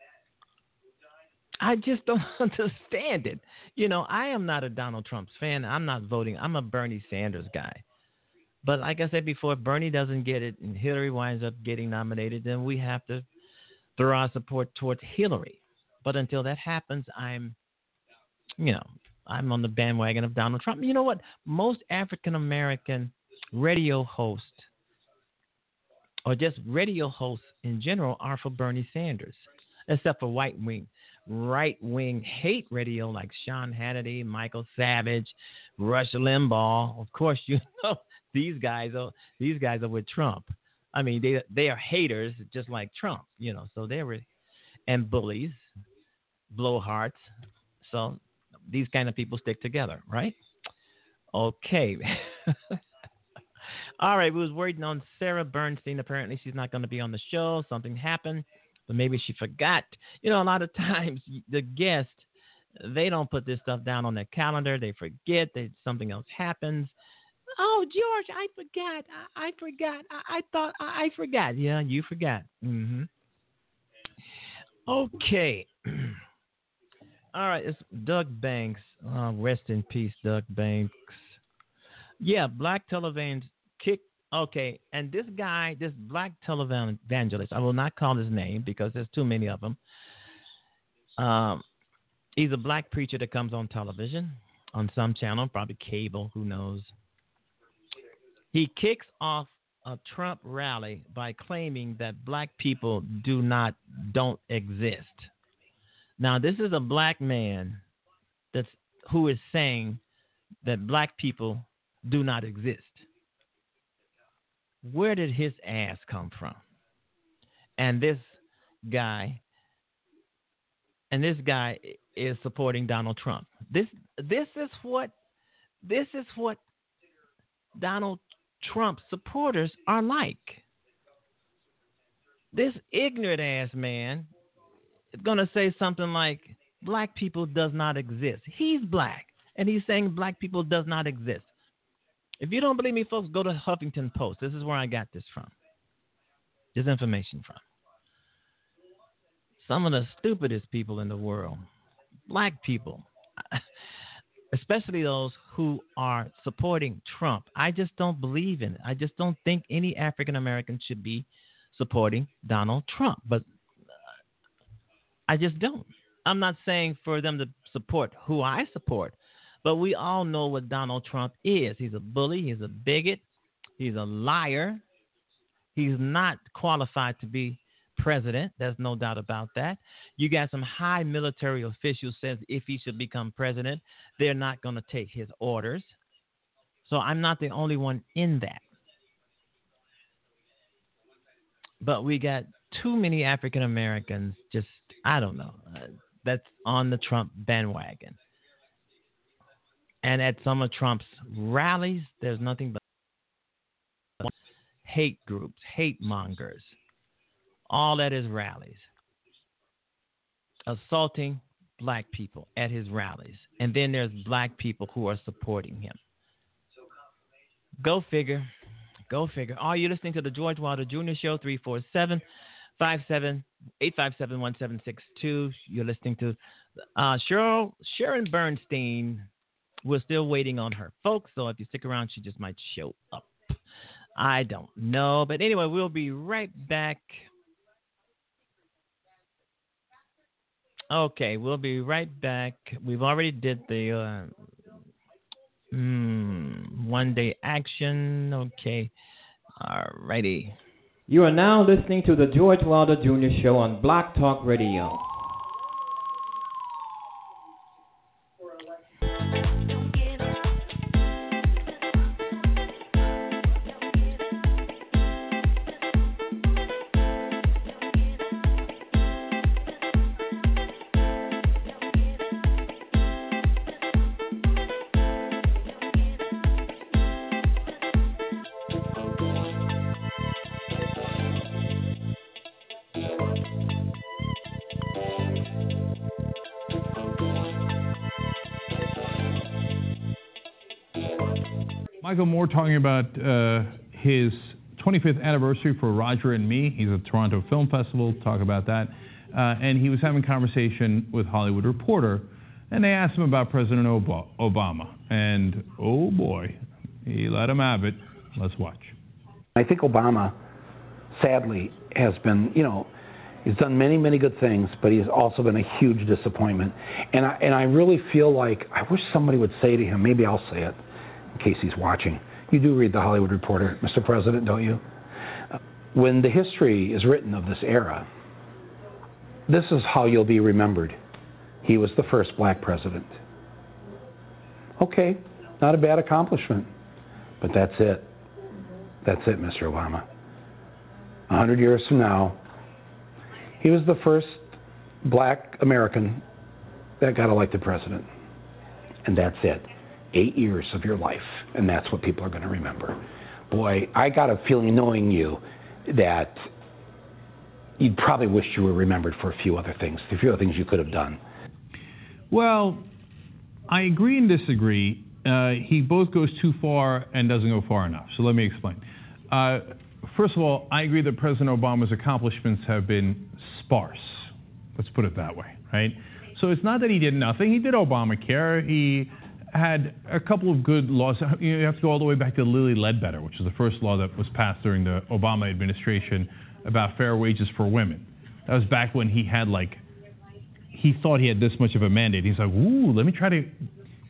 I just don't understand it. You know, I am not a Donald Trump fan. I'm not voting. I'm a Bernie Sanders guy. But like I said before, if Bernie doesn't get it and Hillary winds up getting nominated, then we have to throw our support towards Hillary. But until that happens, I'm, you know, I'm on the bandwagon of Donald Trump. You know what? Most African American radio hosts, or just radio hosts in general, are for Bernie Sanders, except for white wing, right wing hate radio like Sean Hannity, Michael Savage, Rush Limbaugh. Of course, you know these guys are these guys are with Trump. I mean, they they are haters just like Trump, you know. So they were, and bullies, blowhards. So these kind of people stick together, right? Okay. All right, we was waiting on Sarah Bernstein. Apparently, she's not going to be on the show. Something happened, but maybe she forgot. You know, a lot of times the guests, they don't put this stuff down on their calendar. They forget that something else happens. Oh, George, I forgot. I, I forgot. I, I thought I, I forgot. Yeah, you forgot. Mm-hmm. Okay. All right, it's Doug Banks. Uh, rest in peace, Doug Banks. Yeah, black televangelist kick. Okay, and this guy, this black televangelist, I will not call his name because there's too many of them. Um, he's a black preacher that comes on television, on some channel, probably cable, who knows. He kicks off a Trump rally by claiming that black people do not don't exist. Now, this is a black man that's who is saying that black people do not exist. Where did his ass come from? And this guy, and this guy is supporting Donald Trump. This this is what this is what Donald Trump supporters are like. This ignorant ass man is going to say something like, black people does not exist. He's black, and he's saying black people does not exist. If you don't believe me, folks, go to Huffington Post. This is where I got this from. This information from. Some of the stupidest people in the world, black people, especially those who are supporting Trump. I just don't believe in it. I just don't think any African American should be supporting Donald Trump. But I just don't. I'm not saying for them to support who I support, but we all know what Donald Trump is. He's a bully. He's a bigot. He's a liar. He's not qualified to be president. There's no doubt about that. You got some high military officials says if he should become president, they're not going to take his orders. So I'm not the only one in that. But we got too many African Americans just, I don't know, uh, that's on the Trump bandwagon. And at some of Trump's rallies, there's nothing but hate groups, hate mongers. All at his rallies. Assaulting black people at his rallies. And then there's black people who are supporting him. Go figure. Go figure. Are you listening to the George Wilder Junior Show? three four seven, five seven, eight five seven, one seven six two. You're listening to uh, Cheryl, Sharon Bernstein. We're still waiting on her, folks. So if you stick around, she just might show up. I don't know. But anyway, we'll be right back. Okay, we'll be right back. We've already did the uh, mm, one-day action. Okay, all righty. You are now listening to the George Wilder Junior Show on Black Talk Radio. Michael Moore talking about uh, his twenty-fifth anniversary for Roger and Me. He's at the Toronto Film Festival. Talk about that. Uh, and he was having a conversation with Hollywood Reporter, and they asked him about President Ob- Obama. And, oh boy, he let him have it. Let's watch. I think Obama, sadly, has been, you know, he's done many, many good things, but he's also been a huge disappointment. And I, and I really feel like I wish somebody would say to him, maybe I'll say it, in case he's watching. You do read the Hollywood Reporter, Mister President, don't you? When the history is written of this era, this is how you'll be remembered. He was the first black president. Okay, not a bad accomplishment, but that's it. That's it, Mister Obama. A hundred years from now, he was the first black American that got elected president. And that's it. Eight years of your life, and that's what people are going to remember. Boy, I got a feeling, knowing you, that you'd probably wish you were remembered for a few other things, a few other things you could have done. Well, I agree and disagree. Uh, he both goes too far and doesn't go far enough. So let me explain. Uh, first of all, I agree that President Obama's accomplishments have been sparse. Let's put it that way, right? So it's not that he did nothing. He did Obamacare. He had a couple of good laws. You have to go all the way back to Lilly Ledbetter, which is the first law that was passed during the Obama administration about fair wages for women. That was back when he had like, he thought he had this much of a mandate. He's like, ooh, let me try to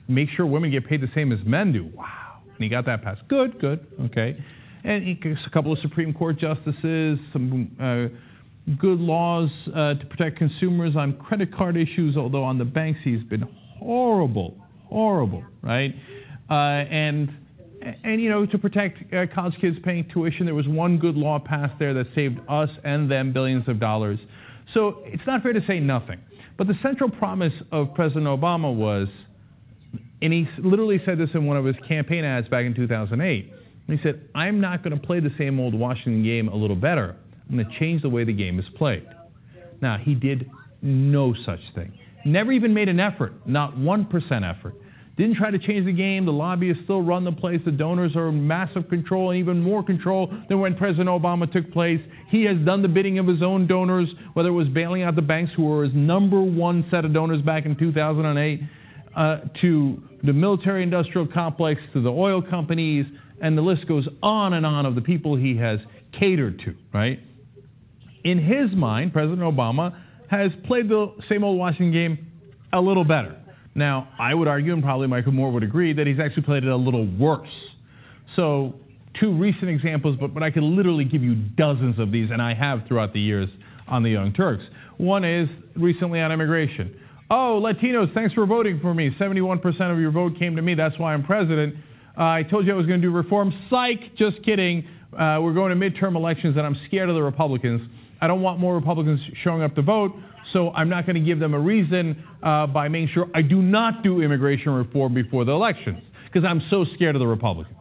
make sure women get paid the same as men do. Wow. And he got that passed. Good, good, okay. And he gets a couple of Supreme Court justices, some uh, good laws uh, to protect consumers on credit card issues, although on the banks he's been horrible, horrible, right? Uh, and, and, you know, to protect uh, college kids paying tuition, there was one good law passed there that saved us and them billions of dollars. So it's not fair to say nothing. But the central promise of President Obama was, and he literally said this in one of his campaign ads back in two thousand eight, he said, I'm not going to play the same old Washington game a little better. I'm going to change the way the game is played. Now, he did no such thing. Never even made an effort, not one percent effort. Didn't try to change the game. The lobbyists still run the place. The donors are in massive control and even more control than when President Obama took place. He has done the bidding of his own donors, whether it was bailing out the banks, who were his number one set of donors back in two thousand eight, uh, to the military-industrial complex, to the oil companies, and the list goes on and on of the people he has catered to, right? In his mind, President Obama has played the same old Washington game a little better. Now, I would argue, and probably Michael Moore would agree, that he's actually played it a little worse. So, two recent examples, but, but I could literally give you dozens of these, and I have throughout the years on the Young Turks. One is recently on immigration. Oh, Latinos, thanks for voting for me. seventy-one percent of your vote came to me. That's why I'm president. Uh, I told you I was going to do reform. Psych, just kidding. Uh, we're going to midterm elections, and I'm scared of the Republicans. I don't want more Republicans showing up to vote, so I'm not going to give them a reason uh, by making sure I do not do immigration reform before the elections, because I'm so scared of the Republicans.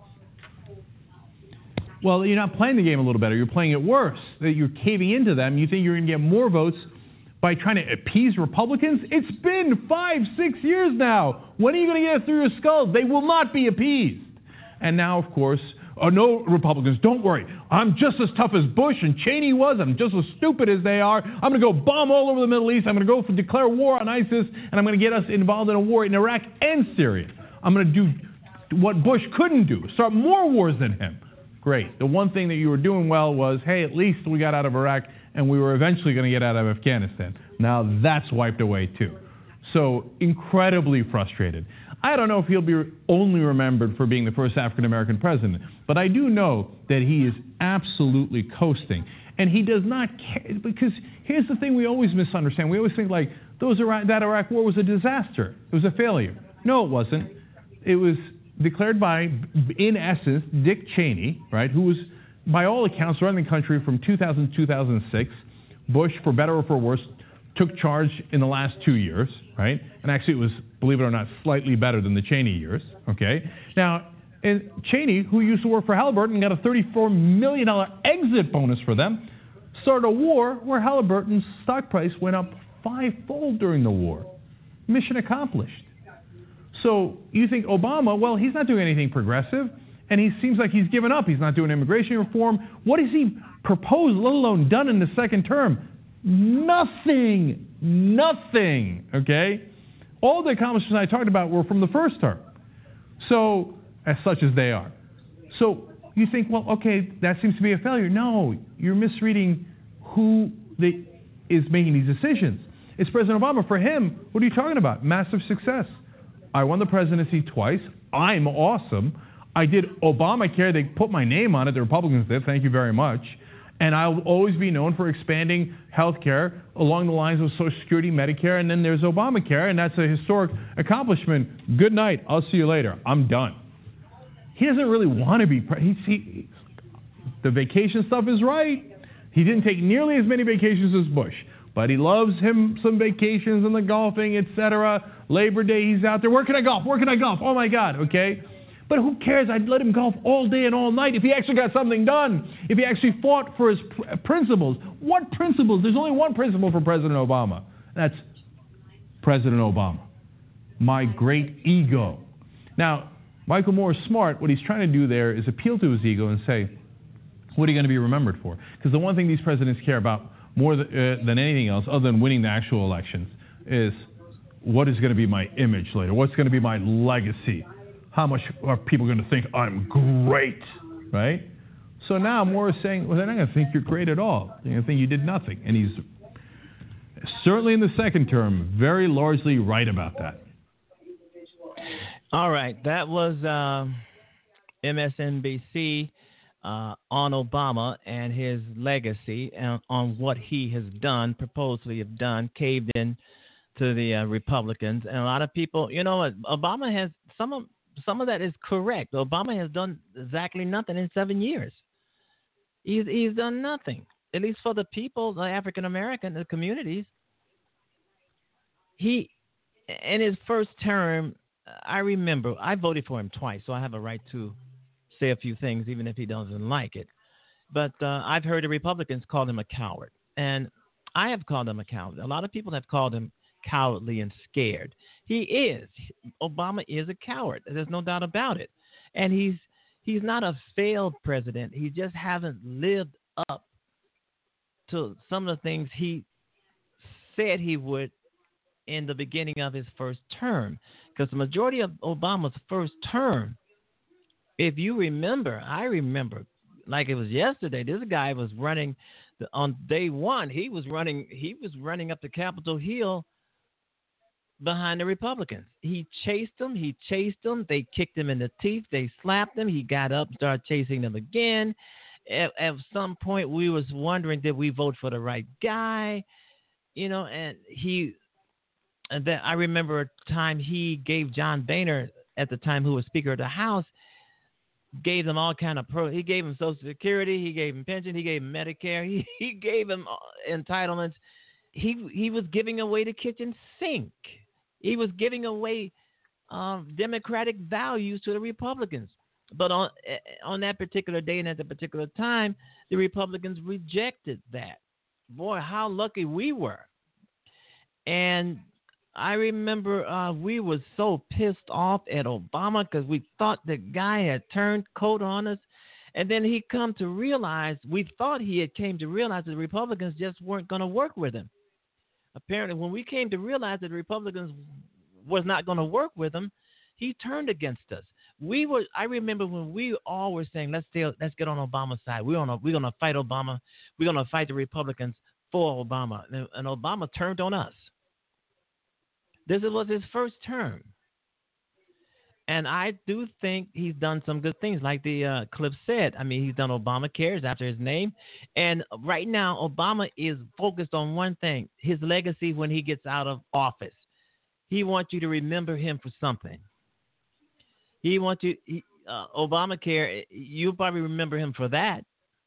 Well, you're not playing the game a little better. You're playing it worse. That you're caving into them. You think you're going to get more votes by trying to appease Republicans? It's been five, six years now. When are you going to get it through your skulls? They will not be appeased. And now, of course, oh, no, Republicans, don't worry. I'm just as tough as Bush and Cheney was. I'm just as stupid as they are. I'm going to go bomb all over the Middle East. I'm going to go for declare war on ISIS, and I'm going to get us involved in a war in Iraq and Syria. I'm going to do what Bush couldn't do, start more wars than him. Great. The one thing that you were doing well was, hey, at least we got out of Iraq, and we were eventually going to get out of Afghanistan. Now that's wiped away too. So incredibly frustrated. I don't know if he'll be only remembered for being the first African-American president, but I do know that he is absolutely coasting. And he does not care, because here's the thing we always misunderstand. We always think like those Iraq, that Iraq war was a disaster. It was a failure. No, it wasn't. It was declared by, in essence, Dick Cheney, right, who was, by all accounts, running the country from two thousand to two thousand six. Bush, for better or for worse, took charge in the last two years, right? And actually it was, believe it or not, slightly better than the Cheney years, okay? Now, and Cheney, who used to work for Halliburton, got a thirty-four million dollars exit bonus for them, started a war where Halliburton's stock price went up fivefold during the war. Mission accomplished. So you think Obama, well, he's not doing anything progressive, and he seems like he's given up. He's not doing immigration reform. What has he proposed, let alone done in the second term? Nothing. Nothing. Okay? All the accomplishments I talked about were from the first term. So, as such as they are. So, you think, well, okay, that seems to be a failure. No, you're misreading who the, is making these decisions. It's President Obama. For him, what are you talking about? Massive success. I won the presidency twice. I'm awesome. I did Obamacare. They put my name on it. The Republicans did. Thank you very much. And I'll always be known for expanding health care along the lines of Social Security, Medicare, and then there's Obamacare, and that's a historic accomplishment. Good night. I'll see you later. I'm done. He doesn't really want to be president. He, the vacation stuff is right. He didn't take nearly as many vacations as Bush, but he loves him some vacations and the golfing, et cetera. Labor Day, he's out there. Where can I golf? Where can I golf? Oh, my God, okay? But who cares? I'd let him golf all day and all night if he actually got something done, if he actually fought for his pr- principles. What principles? There's only one principle for President Obama. That's President Obama. My great ego. Now, Michael Moore is smart. What he's trying to do there is appeal to his ego and say, what are you going to be remembered for? Because the one thing these presidents care about more th- uh, than anything else, other than winning the actual elections, is what is going to be my image later? What's going to be my legacy? How much are people going to think I'm great, right? So now Moore is saying, well, they're not going to think you're great at all. They're going to think you did nothing. And he's certainly in the second term very largely right about that. All right, that was um, M S N B C uh, on Obama and his legacy and on what he has done, purportedly have done, caved in to the uh, Republicans. And a lot of people, you know what, Obama has some of some of that is correct. Obama has done exactly nothing in seven years. He's he's done nothing, at least for the people, the African American, the communities. He, in his first term, I remember I voted for him twice, so I have a right to say a few things, even if he doesn't like it. But uh, I've heard the Republicans call him a coward, and I have called him a coward. A lot of people have called him cowardly and scared. He is. Obama is a coward. There's no doubt about it. And he's he's not a failed president. He just hasn't lived up to some of the things he said he would in the beginning of his first term. Because the majority of Obama's first term, if you remember, I remember like it was yesterday, this guy was running on day one. He was running. He was running up the Capitol Hill behind the Republicans. He chased them. He chased them. They kicked him in the teeth. They slapped him. He got up, started chasing them again. At, at some point, we was wondering, did we vote for the right guy? You know, and he. And then I remember a time he gave John Boehner, at the time who was Speaker of the House, gave them all kind of pro. He gave him Social Security. He gave him pension. He gave him Medicare. He he gave him entitlements. He he was giving away the kitchen sink. He was giving away um, democratic values to the Republicans. But on on that particular day and at that particular time, the Republicans rejected that. Boy, how lucky we were. And I remember uh, we were so pissed off at Obama because we thought the guy had turned coat on us. And then he come to realize, we thought he had came to realize that the Republicans just weren't going to work with him. Apparently, when we came to realize that the Republicans was not going to work with him, he turned against us. We were. I remember when we all were saying, "Let's stay, let's get on Obama's side. We're on. We're going to fight Obama. We're going to fight the Republicans for Obama." And, and Obama turned on us. This was his first term, and I do think he's done some good things, like the uh, clip said. I mean, he's done Obamacare after his name, and right now Obama is focused on one thing: his legacy when he gets out of office. He wants you to remember him for something. He wants you, he, uh, Obamacare. You'll probably remember him for that.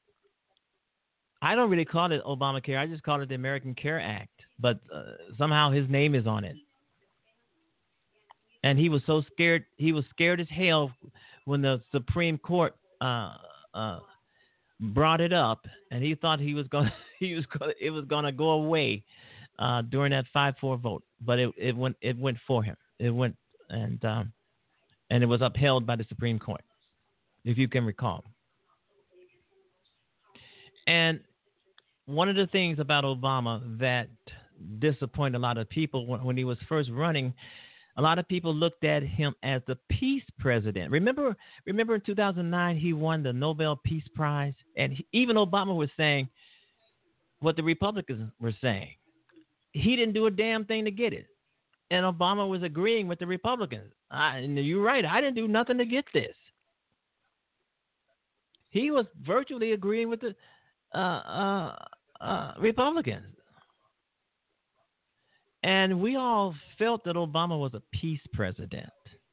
I don't really call it Obamacare. I just call it the American Care Act, but uh, somehow his name is on it. And he was so scared. He was scared as hell when the Supreme Court uh, uh, brought it up, and he thought he was going. He was. Gonna, it was going to go away uh, during that five four vote. But it, it went. It went for him. It went, and um, and it was upheld by the Supreme Court, if you can recall. And one of the things about Obama that disappointed a lot of people when, when he was first running. A lot of people looked at him as the peace president. Remember, remember in two thousand nine, he won the Nobel Peace Prize. And he, even Obama was saying what the Republicans were saying. He didn't do a damn thing to get it. And Obama was agreeing with the Republicans. I, and you're right. I didn't do nothing to get this. He was virtually agreeing with the uh, uh, uh, Republicans. And we all felt that Obama was a peace president,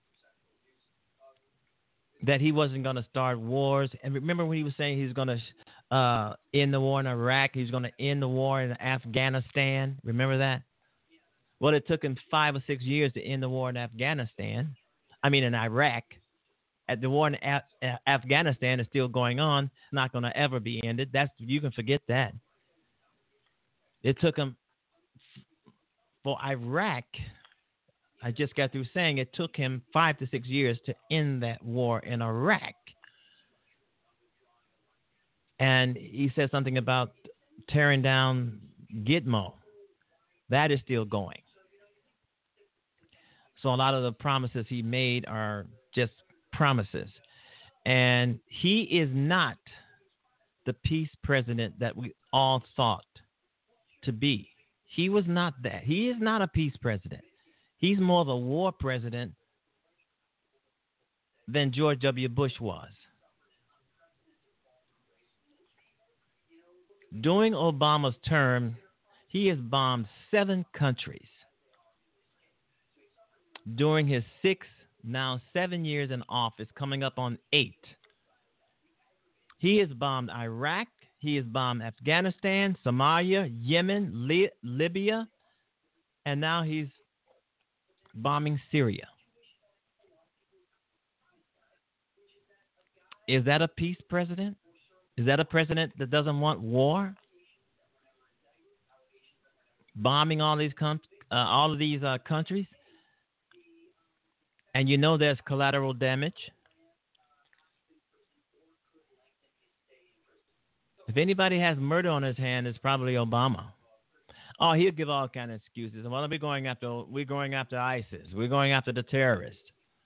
that he wasn't going to start wars. And remember when he was saying he was going to uh, end the war in Iraq, he was going to end the war in Afghanistan. Remember that? Well, it took him five or six years to end the war in Afghanistan. I mean, in Iraq. At the war in Af- Afghanistan is still going on. It's not going to ever be ended. That's you can forget that. It took him. For Iraq, I just got through saying it took him five to six years to end that war in Iraq. And he said something about tearing down Gitmo. That is still going. So a lot of the promises he made are just promises. And he is not the peace president that we all thought to be. He was not that. He is not a peace president. He's more of a war president than George W. Bush was. During Obama's term, he has bombed seven countries. During his six, now seven years in office, coming up on eight, he has bombed Iraq, he has bombed Afghanistan, Somalia, Yemen, Li- Libya, and now he's bombing Syria. Is that a peace president? Is that a president that doesn't want war? Bombing all these com- uh, all of these uh, countries, and you know there's collateral damage. If anybody has murder on his hand, it's probably Obama. Oh, he'll give all kind of excuses. Well, we're going after we're going after ISIS. We're going after the terrorists.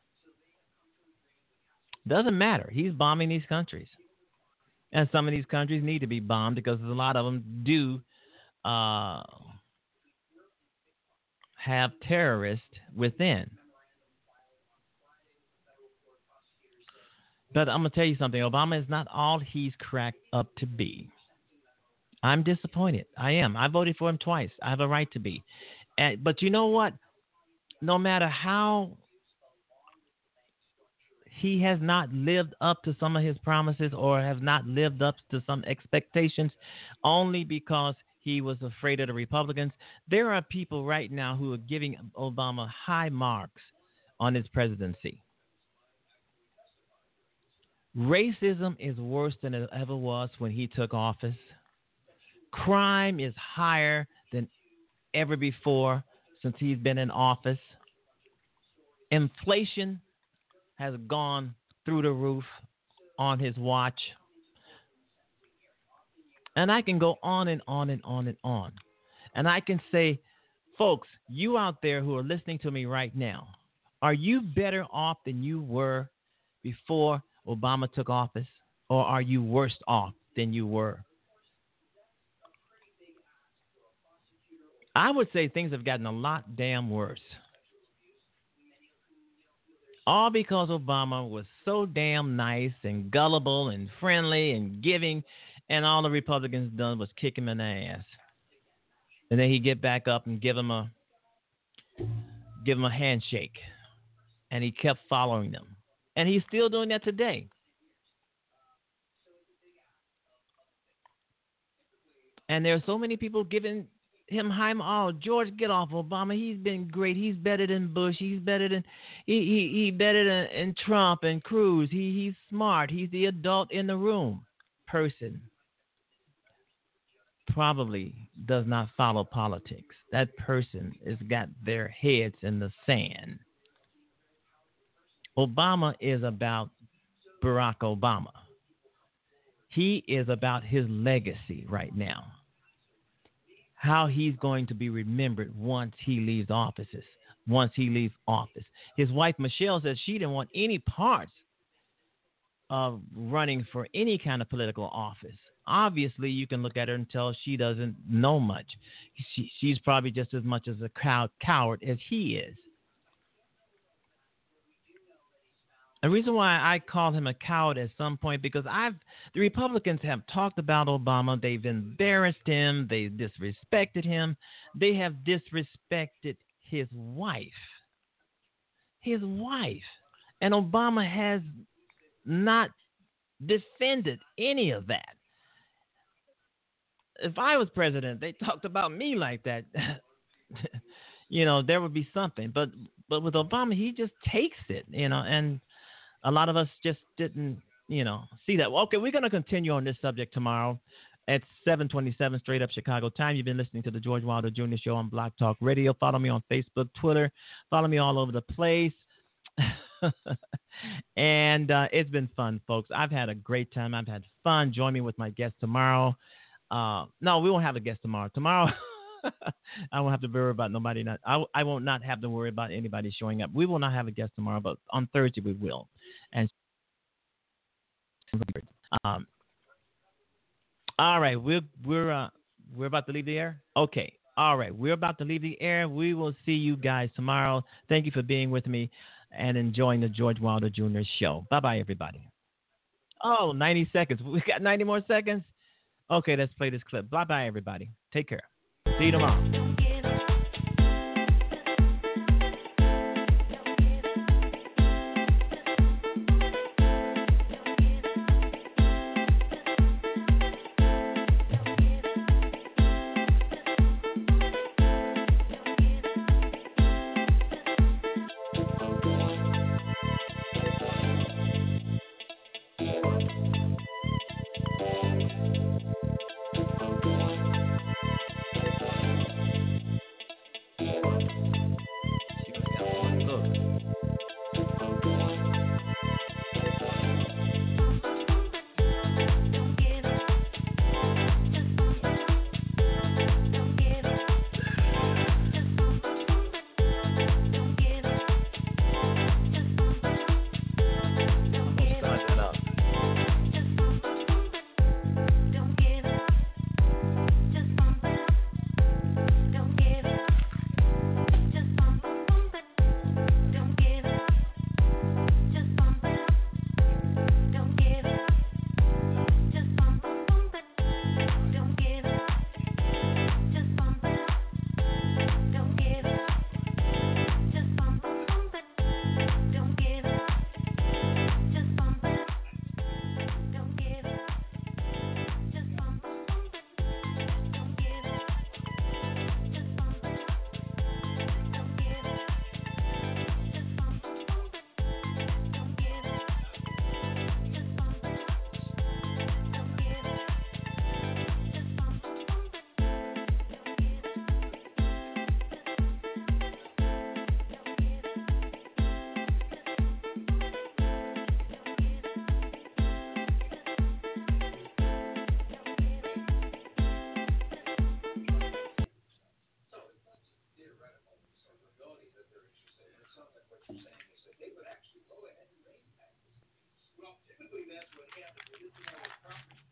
Doesn't matter. He's bombing these countries, and some of these countries need to be bombed because a lot of them do uh, have terrorists within. But I'm going to tell you something. Obama is not all he's cracked up to be. I'm disappointed. I am. I voted for him twice. I have a right to be. And, but you know what? No matter how he has not lived up to some of his promises or has not lived up to some expectations only because he was afraid of the Republicans, there are people right now who are giving Obama high marks on his presidency. Racism is worse than it ever was when he took office. Crime is higher than ever before since he's been in office. Inflation has gone through the roof on his watch. And I can go on and on and on and on. And I can say, folks, you out there who are listening to me right now, are you better off than you were before Obama took office, or are you worse off than you were? I would say things have gotten a lot damn worse. All because Obama was so damn nice and gullible and friendly and giving, and all the Republicans done was kick him in the ass. And then he'd get back up and give him a give him a handshake. And he kept following them. And he's still doing that today. And there are so many people giving him high. Oh, George, get off Obama. He's been great. He's better than Bush. He's better than he he, he better than, than Trump and Cruz. He he's smart. He's the adult in the room. Person probably does not follow politics. That person has got their heads in the sand. Obama is about Barack Obama. He is about his legacy right now. How he's going to be remembered once he leaves offices, once he leaves office. His wife, Michelle, says she didn't want any parts of running for any kind of political office. Obviously, you can look at her and tell she doesn't know much. She, she's probably just as much as a cow, coward as he is. The reason why I called him a coward at some point, because I've the Republicans have talked about Obama. They've embarrassed him. They disrespected him. They have disrespected his wife. His wife. And Obama has not defended any of that. If I was president, they talked about me like that. You know, there would be something. But but with Obama, he just takes it, you know, and a lot of us just didn't, you know, see that. Well, okay, we're going to continue on this subject tomorrow at seven twenty-seven straight up Chicago time. You've been listening to the George Wilder Junior Show on Blog Talk Radio. Follow me on Facebook, Twitter. Follow me all over the place. And uh, it's been fun, folks. I've had a great time. I've had fun. Join me with my guest tomorrow. Uh, no, we won't have a guest tomorrow. Tomorrow, I won't have to worry about nobody. Not, I, I won't not have to worry about anybody showing up. We will not have a guest tomorrow, but on Thursday we will. And um, all right, we're we're uh, we're about to leave the air. Okay, all right, we're about to leave the air. We will see you guys tomorrow. Thank you for being with me. and enjoying the George Wilder Junior show. Bye-bye, everybody. Oh, ninety seconds. We got ninety more seconds? Okay, let's play this clip. Bye-bye, everybody. Take care. See you tomorrow. Well, typically that's what happens.